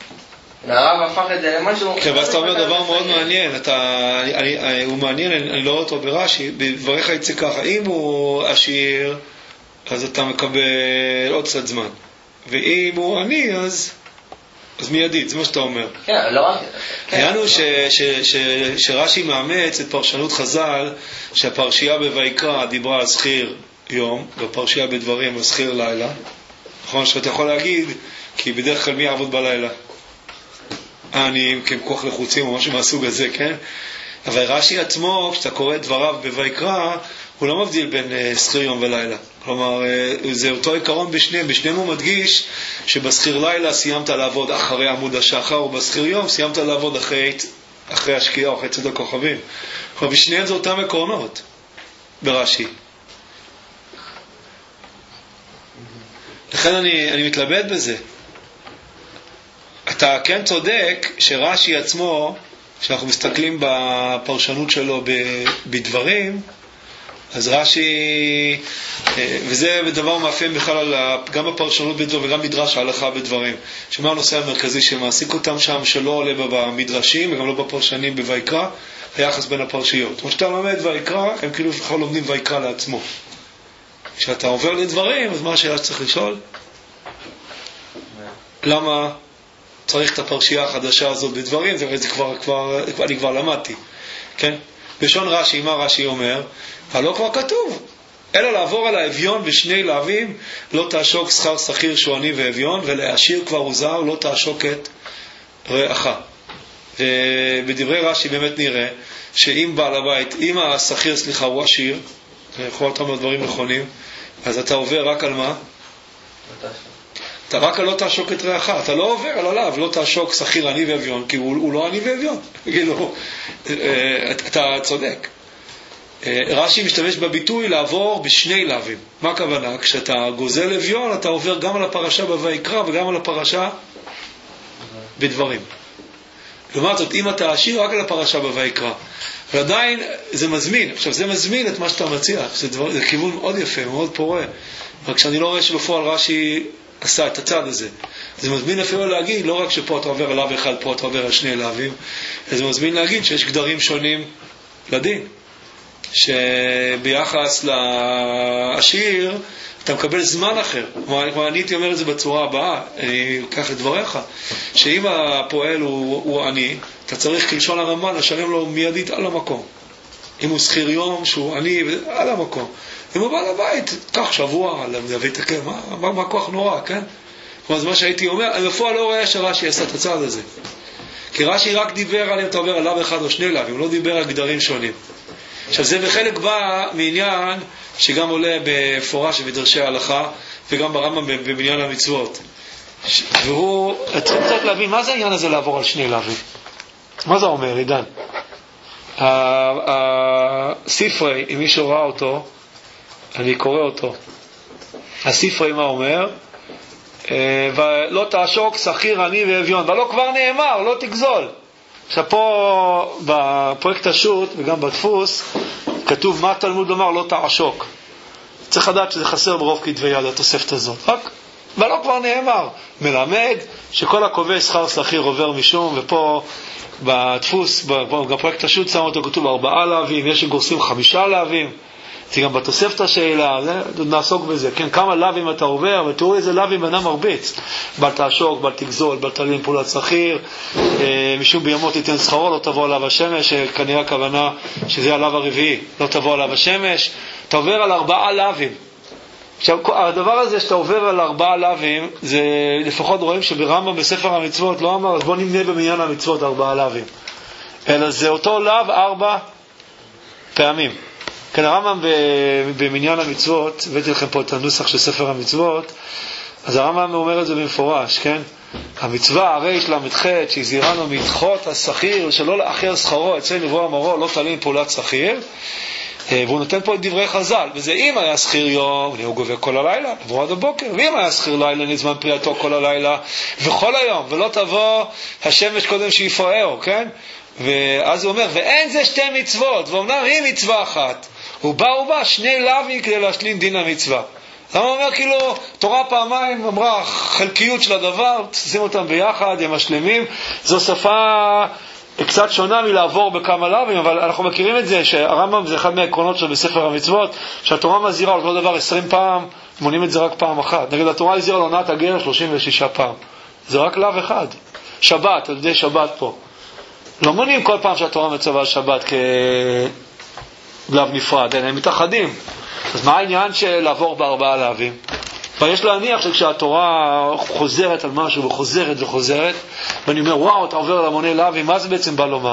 הרב הפך את זה למשהו... כן, ואז אתה אומר דבר מאוד מעניין, הוא מעניין, אני לא רואה אותו ברש"י, בדבריך יצא ככה, אם הוא עשיר, אז אתה מקבל עוד קצת זמן, ואם הוא עני, אז מיידית, זה מה שאתה אומר. כן, לא רק... העניין הוא שרש"י מאמץ את פרשנות חז"ל, שהפרשייה בויקרא דיברה על שכיר יום, והפרשייה בדברים על שכיר לילה, נכון שאתה יכול להגיד, כי בדרך כלל מי יעבוד בלילה? אני ככוח לחוצים או משהו מהסוג הזה, כן? אבל רש"י עצמו, כשאתה קורא את דבריו בויקרא, הוא לא מבדיל בין שכיר יום ולילה. כלומר, זה אותו עיקרון בשניהם. בשניהם הוא מדגיש שבשכיר לילה סיימת לעבוד אחרי עמוד השחר, ובשכיר יום סיימת לעבוד אחרי, אחרי השקיעה או אחרי צאת הכוכבים. כלומר, בשניהם זה אותם עקרונות ברש"י. לכן אני, אני מתלבט בזה. אתה כן צודק שרש"י עצמו, שאנחנו מסתכלים בפרשנות שלו בדברים, אז רש"י, וזה דבר מאפיין בכלל גם בפרשנות בדברים וגם מדרש ההלכה בדברים, שמה הנושא המרכזי שמעסיק אותם שם, שלא עולה במדרשים וגם לא בפרשנים בויקרא, היחס בין הפרשיות. כמו שאתה לומד ויקרא, הם כאילו בכלל לומדים ויקרא לעצמו. כשאתה עובר לדברים, אז מה השאלה שצריך לשאול? למה צריך את הפרשייה החדשה הזאת בדברים? זה, זה כבר, כבר, אני כבר למדתי, כן? בשון רש"י, מה רש"י אומר? הלא כבר כתוב, אלא לעבור על האביון בשני להבים, לא תעשוק שכר שכיר שועני ואביון, ולעשיר כבר הוזר, לא תעשוק את רעך. ובדברי רש"י באמת נראה, שאם בעל הבית, אם השכיר, סליחה, הוא עשיר, יכול להיות דברים נכונים, אז אתה עובר רק על מה? אתה רק לא תעשוק את רעך, אתה לא עובר על עליו, לא תעשוק שכיר עני ואביון, כי הוא, הוא לא עני ואביון. כאילו, אתה צודק. רש"י משתמש בביטוי לעבור בשני להבים. מה הכוונה? כשאתה גוזל אביון, אתה עובר גם על הפרשה בויקרא וגם על הפרשה בדברים. לעומת זאת, אם אתה עשיר, רק על הפרשה בויקרא. ועדיין זה מזמין. עכשיו, זה מזמין את מה שאתה מציע. זה, דבר, זה כיוון מאוד יפה, מאוד פורה. רק שאני לא רואה שבפועל רש"י עשה את הצד הזה. זה מזמין אפילו להגיד, לא רק שפה אתה עובר עליו אחד, פה אתה עובר על שני להבים, זה מזמין להגיד שיש גדרים שונים לדין. שביחס לעשיר, אתה מקבל זמן אחר. כמו אני הייתי אומר את זה בצורה הבאה, אני אקח את דבריך, שאם הפועל הוא, הוא עני, אתה צריך כלשון הרמב"ן לשלם לו מיידית על המקום. אם הוא שכיר יום, שהוא עני, על המקום. אם הוא בא לבית, כך שבוע, להביא את הכם, מה, מה, מה כוח נורא, כן? אז מה שהייתי אומר, אני בפועל לא רואה שרש"י יעשה את הצעד הזה. כי רש"י רק דיבר על אם אתה עובר על לאו אחד או שני לאווים, הוא לא דיבר על גדרים שונים. עכשיו זה בחלק בא מעניין שגם עולה בפורש בדרשי ההלכה וגם ברמב"ם בבניין המצוות. והוא, צריך להבין, מה זה העניין הזה לעבור על שני לאווים? מה זה אומר, עידן? הספרי, אם מישהו ראה אותו, אני קורא אותו. הספרי מה אומר? ולא תעשוק שכיר עני ואביון, ולא כבר נאמר, לא תגזול. עכשיו פה בפרויקט השו"ת וגם בדפוס כתוב מה תלמוד לומר לא תעשוק. צריך לדעת שזה חסר ברוב כתבי יד התוספת הזאת. רק ולא כבר נאמר, מלמד שכל הקובע שכר שכיר עובר משום, ופה בדפוס בפרויקט השו"ת שם אותו כתוב ארבעה להבים, יש שגורסים חמישה להבים. זה גם בתוספת השאלה, נעסוק בזה, כן, כמה לווים אתה עובר, ותראו איזה לווים אינם מרביץ, בל תעשוק, בל תגזול, בל תלין פעולת שכיר, משום בימות תיתן שכרו, לא תבוא עליו השמש, כנראה הכוונה שזה הלו הרביעי, לא תבוא עליו השמש, אתה עובר על ארבעה לווים. עכשיו, הדבר הזה שאתה עובר על ארבעה לווים, זה לפחות רואים שברמב"ם בספר המצוות לא אמר, אז בוא נמנה במניין המצוות ארבעה לווים, אלא זה אותו לו ארבע פעמים. כן, הרמב"ם במניין המצוות, הבאתי לכם פה את הנוסח של ספר המצוות, אז הרמב"ם אומר את זה במפורש, כן? המצווה הרי של המתחת שהזהירנו מדחות השכיר שלא לאחר שכרו אצל נבוא אמרו לא תלין פעולת שכיר, והוא נותן פה את דברי חז"ל, וזה אם היה שכיר יום הוא גובה כל הלילה עבור עד הבוקר, ואם היה שכיר לילה נזמן פריאתו כל הלילה וכל היום, ולא תבוא השמש קודם שיפרעהו, כן? ואז הוא אומר ואין זה שתי מצוות, ואומנם היא מצווה אחת, הוא בא ובא שני לווים כדי להשלים דין המצווה. למה הוא אומר כאילו תורה פעמיים אמרה חלקיות של הדבר, שים אותם ביחד, הם משלמים. זו שפה קצת שונה מלעבור בכמה לווים, אבל אנחנו מכירים את זה שהרמב"ם זה אחד מהעקרונות שלו בספר המצוות, שהתורה מזהירה על אותו דבר עשרים פעם, מונים את זה רק פעם אחת. נגיד התורה הזהירה על עונת הגר שלושים ושש פעם, זה רק לאו אחד. שבת, על ידי שבת פה לא מונים כל פעם שהתורה מצווה על שבת כלאו נפרד, הם מתאחדים. אז מה העניין של לעבור בארבעה לאווים? ויש להניח שכשהתורה חוזרת על משהו וחוזרת וחוזרת, ואני אומר וואו אתה עובר על המוני לאווים, מה זה בעצם בא לומר?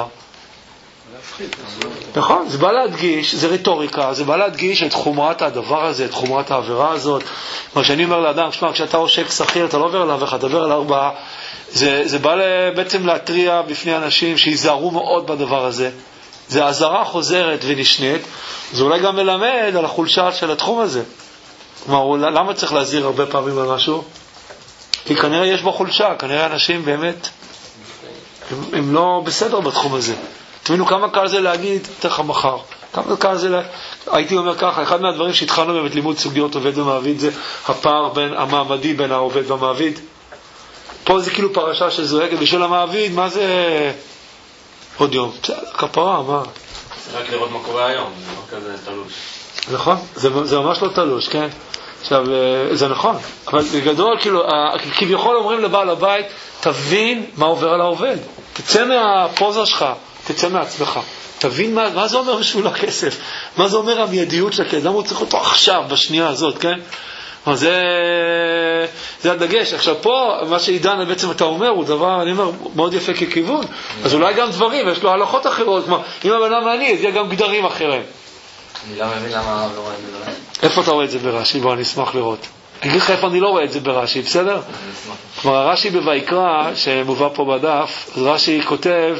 נכון, זה בא להדגיש, זה רטוריקה, זה בא להדגיש את חומרת הדבר הזה, את חומרת העבירה הזאת. מה שאני אומר לאדם, שמה, כשאתה עושק שכיר אתה לא עובר עליו אחד, אתה עובר על ארבעה. זה, זה בא בעצם להטריע בפני אנשים שיזהרו מאוד בדבר הזה. זה עזרה חוזרת ונשנית, זה אולי גם מלמד על החולשה של התחום הזה. כלומר, למה צריך להזהיר הרבה פעמים על משהו? כי כנראה יש בו חולשה, כנראה אנשים באמת הם, הם לא בסדר בתחום הזה. תבינו כמה קל זה להגיד תכף מחר, כמה קל זה לה... הייתי אומר ככה, אחד מהדברים שהתחלנו באמת לימוד סוגיות עובד ומעביד זה הפער בין המעמדי בין העובד והמעביד. פה זה כאילו פרשה שזועקת בשביל המעביד, מה זה עוד יום? כפרה, מה? זה רק לראות מה קורה היום, זה לא כזה תלוש. נכון, זה, זה ממש לא תלוש, כן? עכשיו, זה נכון, אבל בגדול, כאילו, כביכול אומרים לבעל הבית, תבין מה עובר על העובד. תצא מהפוזה שלך, תצא מעצמך. תבין מה, מה זה אומר בשביל הכסף, מה זה אומר המיידיות של הכסף, למה הוא צריך אותו עכשיו, בשנייה הזאת, כן? זה, זה הדגש. עכשיו פה, מה שעידן בעצם אתה אומר, הוא דבר, אני אומר, מאוד יפה ככיוון. אז אולי גם דברים, יש לו הלכות אחרות, כמו, אם הבנה מעני, אז יהיה גם גדרים אחרים. אני לא מבין למה לא רואה את זה ברש"י. איפה אתה רואה את זה ברש"י? בוא, אני אשמח לראות. אני אגיד לך איפה אני לא רואה את זה ברש"י, בסדר? כלומר, הרש"י בויקרא, שמובא פה בדף, אז רש"י כותב,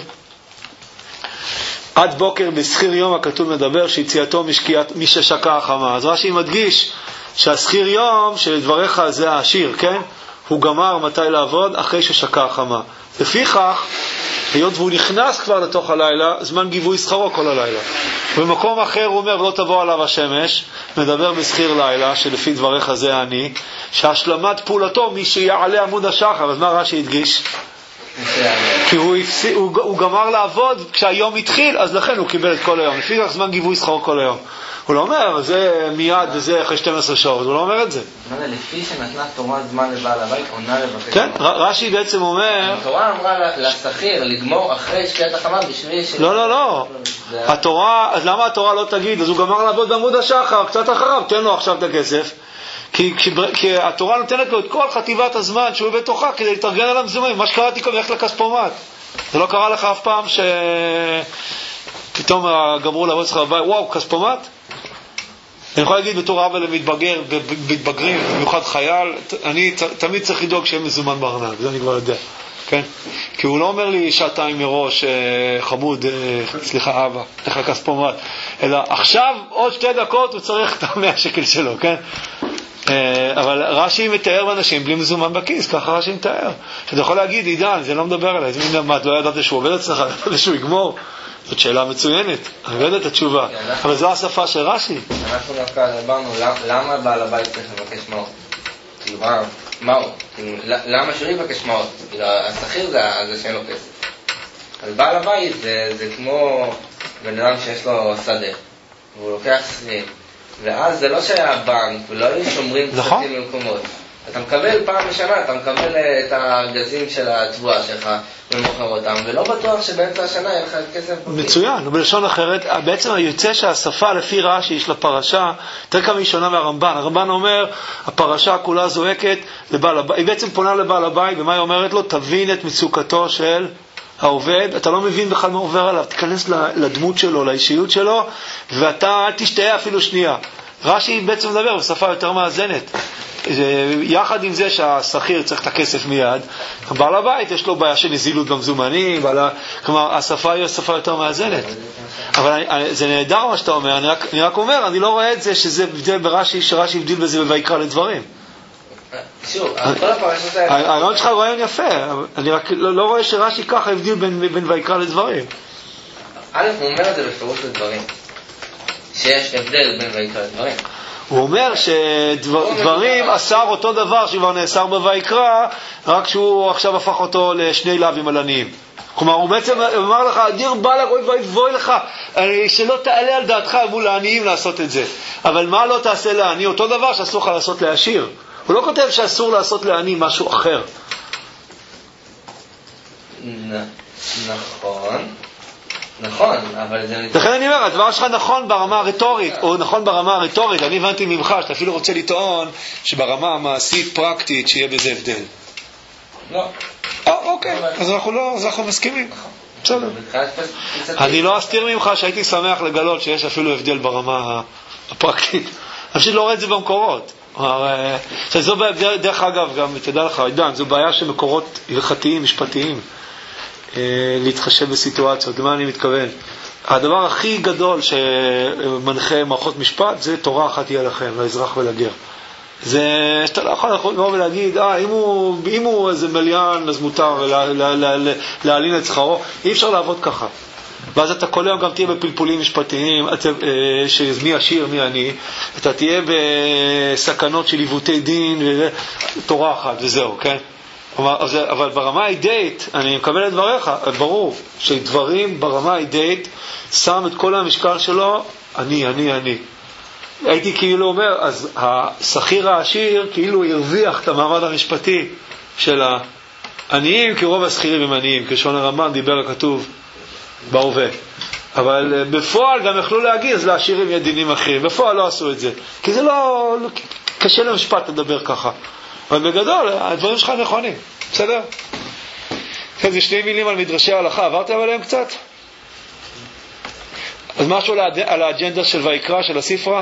עד בוקר בשכיר יום הכתוב מדבר שיציאתו משקיעת מי ששקע החמה. אז רש"י מדגיש שהשכיר יום שלדבריך זה העשיר, כן? הוא גמר מתי לעבוד אחרי ששקע החמה. לפיכך, היות והוא נכנס כבר לתוך הלילה, זמן גיבוי שכרו כל הלילה. במקום אחר הוא אומר, לא תבוא עליו השמש, מדבר בשכיר לילה, שלפי דבריך זה אני, שהשלמת פעולתו מי שיעלה עמוד השחר. אז מה רש"י הדגיש? כי הוא, הפס... הוא, הוא גמר לעבוד כשהיום התחיל, אז לכן הוא קיבל את כל היום. לפיכך זמן גיבוי שכרו כל היום. הוא לא אומר, זה מיד וזה אחרי שתים עשרה שעות, הוא לא אומר את זה. לפי שנתנה תורה זמן לבעל הבית, עונה לבקש. כן, רש"י בעצם אומר... התורה אמרה לשכיר לגמור אחרי שקיעת החמה בשביל... לא, לא, לא. התורה, אז למה התורה לא תגיד? אז הוא גמר לעבוד בעמוד השחר, קצת אחריו, תן לו עכשיו את הכסף. כי, כי, כי התורה נותנת לו את כל חטיבת הזמן שהוא בתוכה כדי להתארגן על המזומים. מה שקראתי כאן, ללכת לכספומט. זה לא קרה לך אף פעם שפתאום גמרו לעבוד שלך בבית, וואו, כספומט? אני יכול להגיד בתור אבא למתבגר, מתבגרים, במיוחד חייל, אני תמיד צריך לדאוג שיהיה מזומן בארנק, זה אני כבר יודע, כן? כי הוא לא אומר לי שעתיים מראש, חמוד, סליחה אבא, איך הכספומט, אלא עכשיו עוד שתי דקות הוא צריך את המאה שקל שלו, כן? אבל רש"י מתאר באנשים בלי מזומן בכיס, ככה רש"י מתאר. אתה יכול להגיד, עידן, זה לא מדבר עליי, זה מין למד, לא ידעת שהוא עובד אצלך, ידעת שהוא יגמור. זאת שאלה מצוינת, אני לא יודע את התשובה, אבל זו השפה של רש"י. אנחנו דווקא דיברנו, למה בעל הבית צריך לבקש מעות? כאילו, מעות? למה שהוא יבקש מעות? השכיר זה שאין לו כסף. אז בעל הבית זה כמו בן אדם שיש לו שדה, והוא לוקח שכירים. ואז זה לא שהיה בנק, ולא היו שומרים כספים במקומות. אתה מקבל פעם בשנה, אתה מקבל את הגזים של התבואה שלך ומוכר אותם, ולא בטוח שבאמצע השנה יהיה לך כסף פרטי. מצוין, ובלשון אחרת, בעצם היוצא שהשפה לפי רש"י של הפרשה, תראה כמה היא שונה מהרמב"ן. הרמב"ן אומר, הפרשה כולה זועקת לבעל הבית, היא בעצם פונה לבעל הבית, ומה היא אומרת לו? תבין את מצוקתו של העובד, אתה לא מבין בכלל מה עובר עליו, תיכנס לדמות שלו, לאישיות שלו, ואתה תשתהיה אפילו שנייה. רש"י בעצם מדבר בשפה יותר מאזנת. יחד עם זה שהשכיר צריך את הכסף מיד, בעל הבית יש לו בעיה של נזילות במזומנים, כלומר השפה היא השפה יותר מאזנת. אבל זה נהדר מה שאתה אומר, אני רק, אני רק אומר, אני לא רואה את זה שזה הבדל ברש"י, שרש"י הבדיל בזה בויקרא לדברים. שוב, כל הפרשות האלה... הרעיון שלך רעיון יפה, אני רק לא רואה שרש"י ככה הבדיל בין ויקרא לדברים. א', הוא אומר את זה בפירוש לדברים, שיש הבדל בין ויקרא לדברים. הוא אומר שדברים אסר אותו דבר שכבר נאסר בויקרא, רק שהוא עכשיו הפך אותו לשני לאווים עלניים. כלומר, הוא בעצם אמר לך, דיר בלק, אוי ואבוי לך, שלא תעלה על דעתך מול העניים לעשות את זה. אבל מה לא תעשה לעני? אותו דבר שאסור לך לעשות לעשיר. הוא לא כותב שאסור לעשות לעני משהו אחר. נכון. נכון, אבל זה... לכן אני אומר, הדבר שלך נכון ברמה הרטורית, או נכון ברמה הרטורית, אני הבנתי ממך שאתה אפילו רוצה לטעון שברמה המעשית פרקטית שיהיה בזה הבדל. לא. אה, אוקיי, אז אנחנו לא, אז אנחנו מסכימים. בסדר. אני לא אסתיר ממך שהייתי שמח לגלות שיש אפילו הבדל ברמה הפרקטית. אני פשוט לא רואה את זה במקורות. זו דרך אגב, גם תדע לך, עידן, זו בעיה של מקורות הלכתיים, משפטיים. להתחשב בסיטואציות. למה אני מתכוון? הדבר הכי גדול שמנחה מערכות משפט זה תורה אחת תהיה לכם, לאזרח ולגר. זה שאתה לא יכול לבוא ולהגיד, אה, אם הוא, אם הוא איזה מליין, אז מותר להעלין את שכרו. אי אפשר לעבוד ככה. ואז אתה כל יום גם תהיה בפלפולים משפטיים, שמי עשיר, מי עני, אתה תהיה בסכנות של עיוותי דין, תורה אחת, וזהו, כן? אבל ברמה האידאית, אני מקבל את דבריך, ברור שדברים ברמה האידאית שם את כל המשקל שלו, אני, אני, אני. הייתי כאילו אומר, אז השכיר העשיר כאילו הרוויח את המעמד המשפטי של העניים, כי רוב השכירים הם עניים, כשון הרמב"ם דיבר הכתוב בהווה. אבל בפועל גם יכלו להגיד, אז לעשירים יהיה דינים אחרים. בפועל לא עשו את זה, כי זה לא, קשה למשפט לדבר ככה. אבל בגדול, הדברים שלך נכונים. בסדר? זה שני מילים על מדרשי ההלכה. עברתם עליהם קצת? אז משהו על האג'נדה של ויקרא, של הספרה?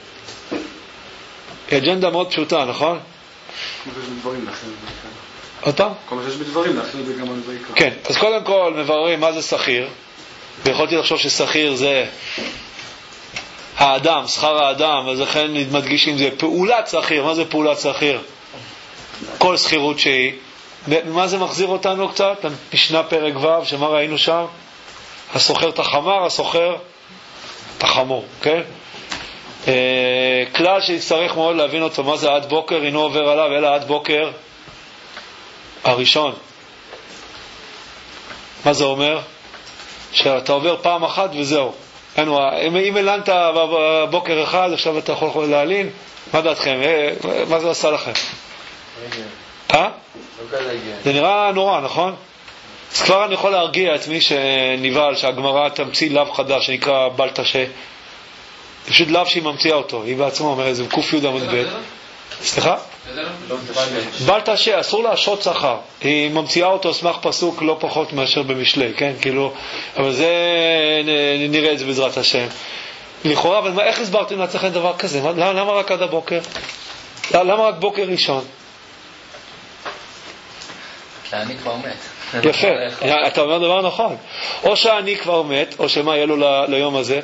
היא אג'נדה מאוד פשוטה, נכון? כל מה שיש בדברים להכין את ויקרא. אותה? כל מה שיש בדברים להכין את זה גם על ויקרא. כן, אז קודם כל מבררים מה זה שכיר. ויכולתי לחשוב ששכיר זה האדם, שכר האדם, אז לכן מדגישים זה פעולת שכיר. מה זה פעולת שכיר? כל שכירות שהיא. מה זה מחזיר אותנו קצת? משנה פרק ו' שמה ראינו שם? הסוחר את החמר, הסוחר את החמור, כן? אה, כלל שיצטרך מאוד להבין אותו, מה זה עד בוקר, אינו עובר עליו, אלא עד בוקר הראשון. מה זה אומר? שאתה עובר פעם אחת וזהו. אינו, אם אלנת בבוקר אחד, עכשיו אתה יכול להעלין, מה דעתכם? אה, מה זה עשה לכם? אה? זה נראה נורא, נכון? אז כבר אני יכול להרגיע את מי שניבל שהגמרא תמציא לאו חדש שנקרא בל תשה. זה פשוט לאו שהיא ממציאה אותו, היא בעצמה אומרת, זה קוף יהודה עמוד ב'. סליחה? בל תשה, אסור להשעות שכר. היא ממציאה אותו סמך פסוק לא פחות מאשר במשלי, כן? כאילו, אבל זה נראה את זה בעזרת השם. לכאורה, אבל איך הסברתם לעצמכם דבר כזה? למה רק עד הבוקר? למה רק בוקר ראשון? שאני כבר מת. יפה, אתה אומר דבר נכון. או שאני כבר מת, או שמה יהיה לו ל- ליום הזה?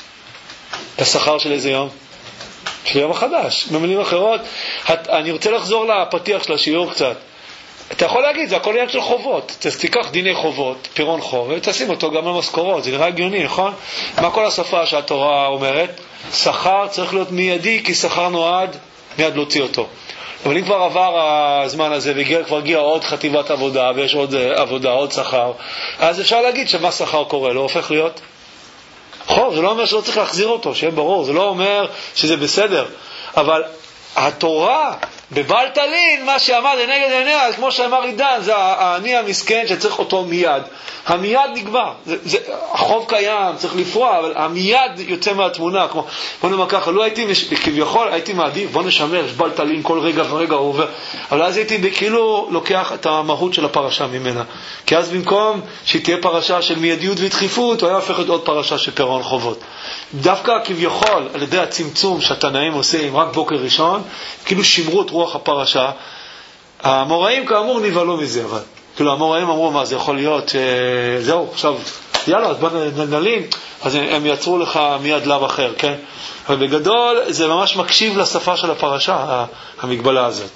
השכר של איזה יום? של יום החדש. במילים אחרות, אני רוצה לחזור לפתיח של השיעור קצת. אתה יכול להגיד, זה הכל עניין של חובות. תיקח דיני חובות, פירון חוב, ותשים אותו גם על משכורות. זה נראה הגיוני, נכון? מה כל השפה שהתורה אומרת? שכר צריך להיות מיידי, כי שכר נועד מיד להוציא אותו. אבל אם כבר עבר הזמן הזה וכבר הגיע עוד חטיבת עבודה ויש עוד עבודה, עוד שכר, אז אפשר להגיד שמה שכר קורה, לא הופך להיות חוב. זה לא אומר שלא צריך להחזיר אותו, שיהיה ברור, זה לא אומר שזה בסדר, אבל התורה בבל תלין, מה שעמד לנגד עיניה, כמו שאמר עידן, זה העני המסכן שצריך אותו מיד. המיד נגמר, זה, זה, החוב קיים, צריך לפרוע, אבל המיד יוצא מהתמונה. כמו, בוא נאמר ככה, לא הייתי, כביכול הייתי מעדיף, בוא נשמר, יש בל תלין כל רגע ורגע הוא עובר, אבל אז הייתי כאילו לוקח את המהות של הפרשה ממנה. כי אז במקום שהיא תהיה פרשה של מיידיות ודחיפות, הוא היה הופך את עוד פרשה של פירעון חובות. דווקא כביכול, על ידי הצמצום שהתנאים עושים רק בוקר ראשון, כאילו שימרו את רוח הפרשה. המוראים כאמור נבהלו מזה, אבל כאילו המוראים אמרו, מה זה יכול להיות שזהו, עכשיו יאללה, אז בוא נלין, אז הם יצרו לך מיד לב אחר, כן? אבל בגדול זה ממש מקשיב לשפה של הפרשה, המגבלה הזאת.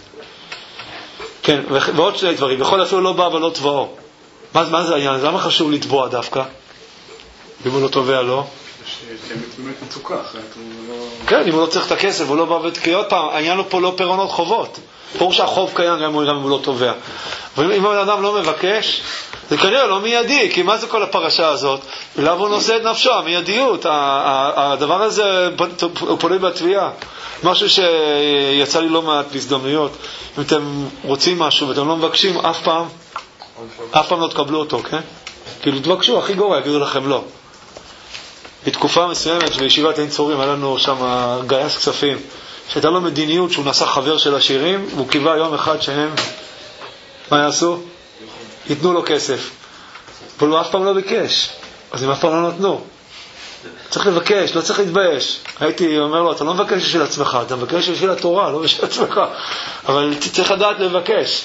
כן, ועוד שני דברים, בכל אפילו לא בא ולא תבואו. מה, מה זה העניין? למה חשוב לתבוע דווקא? אם הוא לא תובע לו? באמת מצוקה, אחרת הוא לא... כן, אם הוא לא צריך את הכסף, הוא לא בא ותקיות פעם, העניין הוא פה לא פירעונות חובות. ברור שהחוב קיים גם אם הוא לא תובע. אבל אם האדם לא מבקש, זה כנראה לא מיידי, כי מה זה כל הפרשה הזאת? אליו הוא נושא את נפשו, המיידיות, הדבר הזה הוא פונה בתביעה. משהו שיצא לי לא מעט בהזדמנויות. אם אתם רוצים משהו ואתם לא מבקשים, אף פעם, אף פעם לא תקבלו אותו, כן? כאילו תבקשו, הכי גרוע, יגידו לכם לא. בתקופה מסוימת בישיבת עין צורים היה לנו שם גייס כספים שהייתה לו מדיניות שהוא נעשה חבר של השירים, והוא קיווה יום אחד שהם מה יעשו? ייתנו לו כסף, אבל הוא אף פעם לא ביקש, אז הם אף פעם לא נתנו. צריך לבקש, לא צריך להתבייש. הייתי אומר לו, אתה לא מבקש בשביל עצמך, אתה מבקש בשביל התורה, לא בשביל עצמך, אבל צריך לדעת לבקש.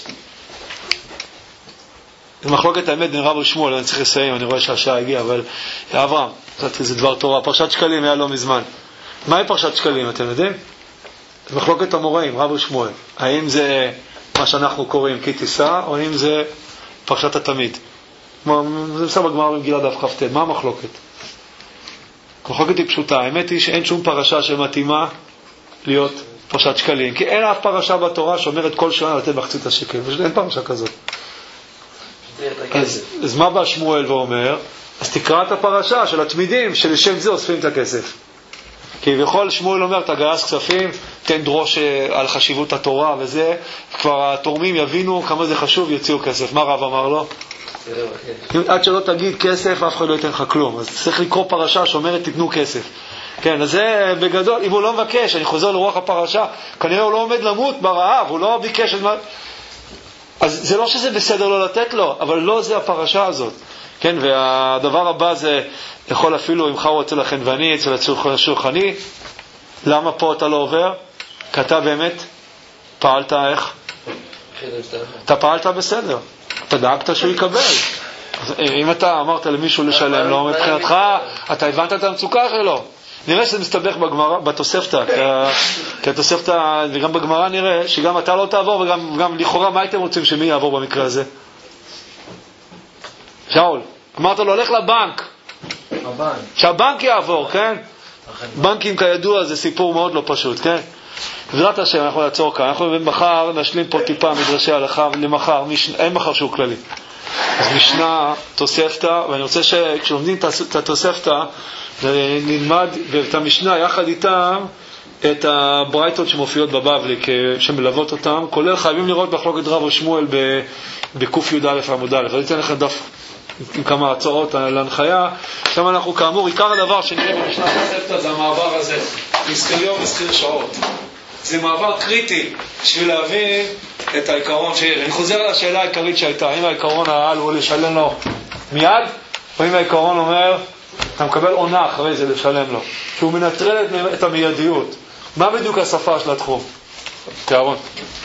מחלוקת האמת בין רב ושמואל, אני צריך לסיים, אני רואה שהשעה הגיעה, אבל אברהם, זה דבר תורה. פרשת שקלים היה לא מזמן. מהי פרשת שקלים, אתם יודעים? מחלוקת המוראים, רב ושמואל. האם זה מה שאנחנו קוראים כי תישא, או האם זה פרשת התמיד? זה מסע בגמרא במגילה דף כ"ט. מה המחלוקת? המחלוקת היא פשוטה. האמת היא שאין שום פרשה שמתאימה להיות פרשת שקלים, כי אין אף פרשה בתורה שאומרת כל שנה לתת מחצית השקל. אין פרשה כזאת. אז, אז מה בא שמואל ואומר? אז תקרא את הפרשה של התמידים שלשם זה אוספים את הכסף. כי בכל שמואל אומר, אתה גייס כספים, תן דרוש על חשיבות התורה וזה, כבר התורמים יבינו כמה זה חשוב, יוציאו כסף. מה רב אמר לו? עד שלא תגיד כסף, אף אחד לא ייתן לך כלום. אז צריך לקרוא פרשה שאומרת, תתנו כסף. כן, אז זה בגדול, אם הוא לא מבקש, אני חוזר לרוח הפרשה, כנראה הוא לא עומד למות ברעב, הוא לא ביקש את מה... אז זה לא שזה בסדר לא לתת לו, אבל לא זה הפרשה הזאת. כן, והדבר הבא זה, יכול אפילו, אם חרו אצל החנווני, אצל השולחני, למה פה אתה לא עובר? כי אתה באמת פעלת איך? אתה פעלת בסדר. אתה דאגת שהוא יקבל. אם אתה אמרת למישהו לשלם לו, מבחינתך, אתה הבנת את המצוקה שלו. נראה שזה מסתבך בגמרא, בתוספתא, כי התוספתא, וגם בגמרא נראה שגם אתה לא תעבור, וגם גם לכאורה, מה הייתם רוצים שמי יעבור במקרה הזה? שאול, אמרת לו, הולך לבנק. הבנק. שהבנק יעבור, כן? בנקים כידוע זה סיפור מאוד לא פשוט, כן? בעזרת השם, אנחנו נעצור כאן. אנחנו מחר נשלים פה טיפה מדרשי הלכה למחר, אין מחר שהוא כללי. אז משנה, תוספתא, ואני רוצה שכשלומדים את התוספתא, נלמד את המשנה יחד איתם את הברייתות שמופיעות בבבלי שמלוות אותם, כולל חייבים לראות מחלוקת רב ושמואל בקוף י' א' עמוד א'. אני אתן לכם דף עם כמה הצעות להנחיה. שם אנחנו כאמור, עיקר הדבר שנראה במשנה התוספתא זה המעבר הזה, מזכיר יום מזכיר שעות. זה מעבר קריטי בשביל להבין את העיקרון שיש. אני חוזר על השאלה העיקרית שהייתה, האם העיקרון העל הוא לשלם לו מיד, או אם העיקרון אומר אתה מקבל עונה אחרי זה לשלם לו, שהוא מנטרל את המיידיות. מה בדיוק השפה של התחום? תיארון.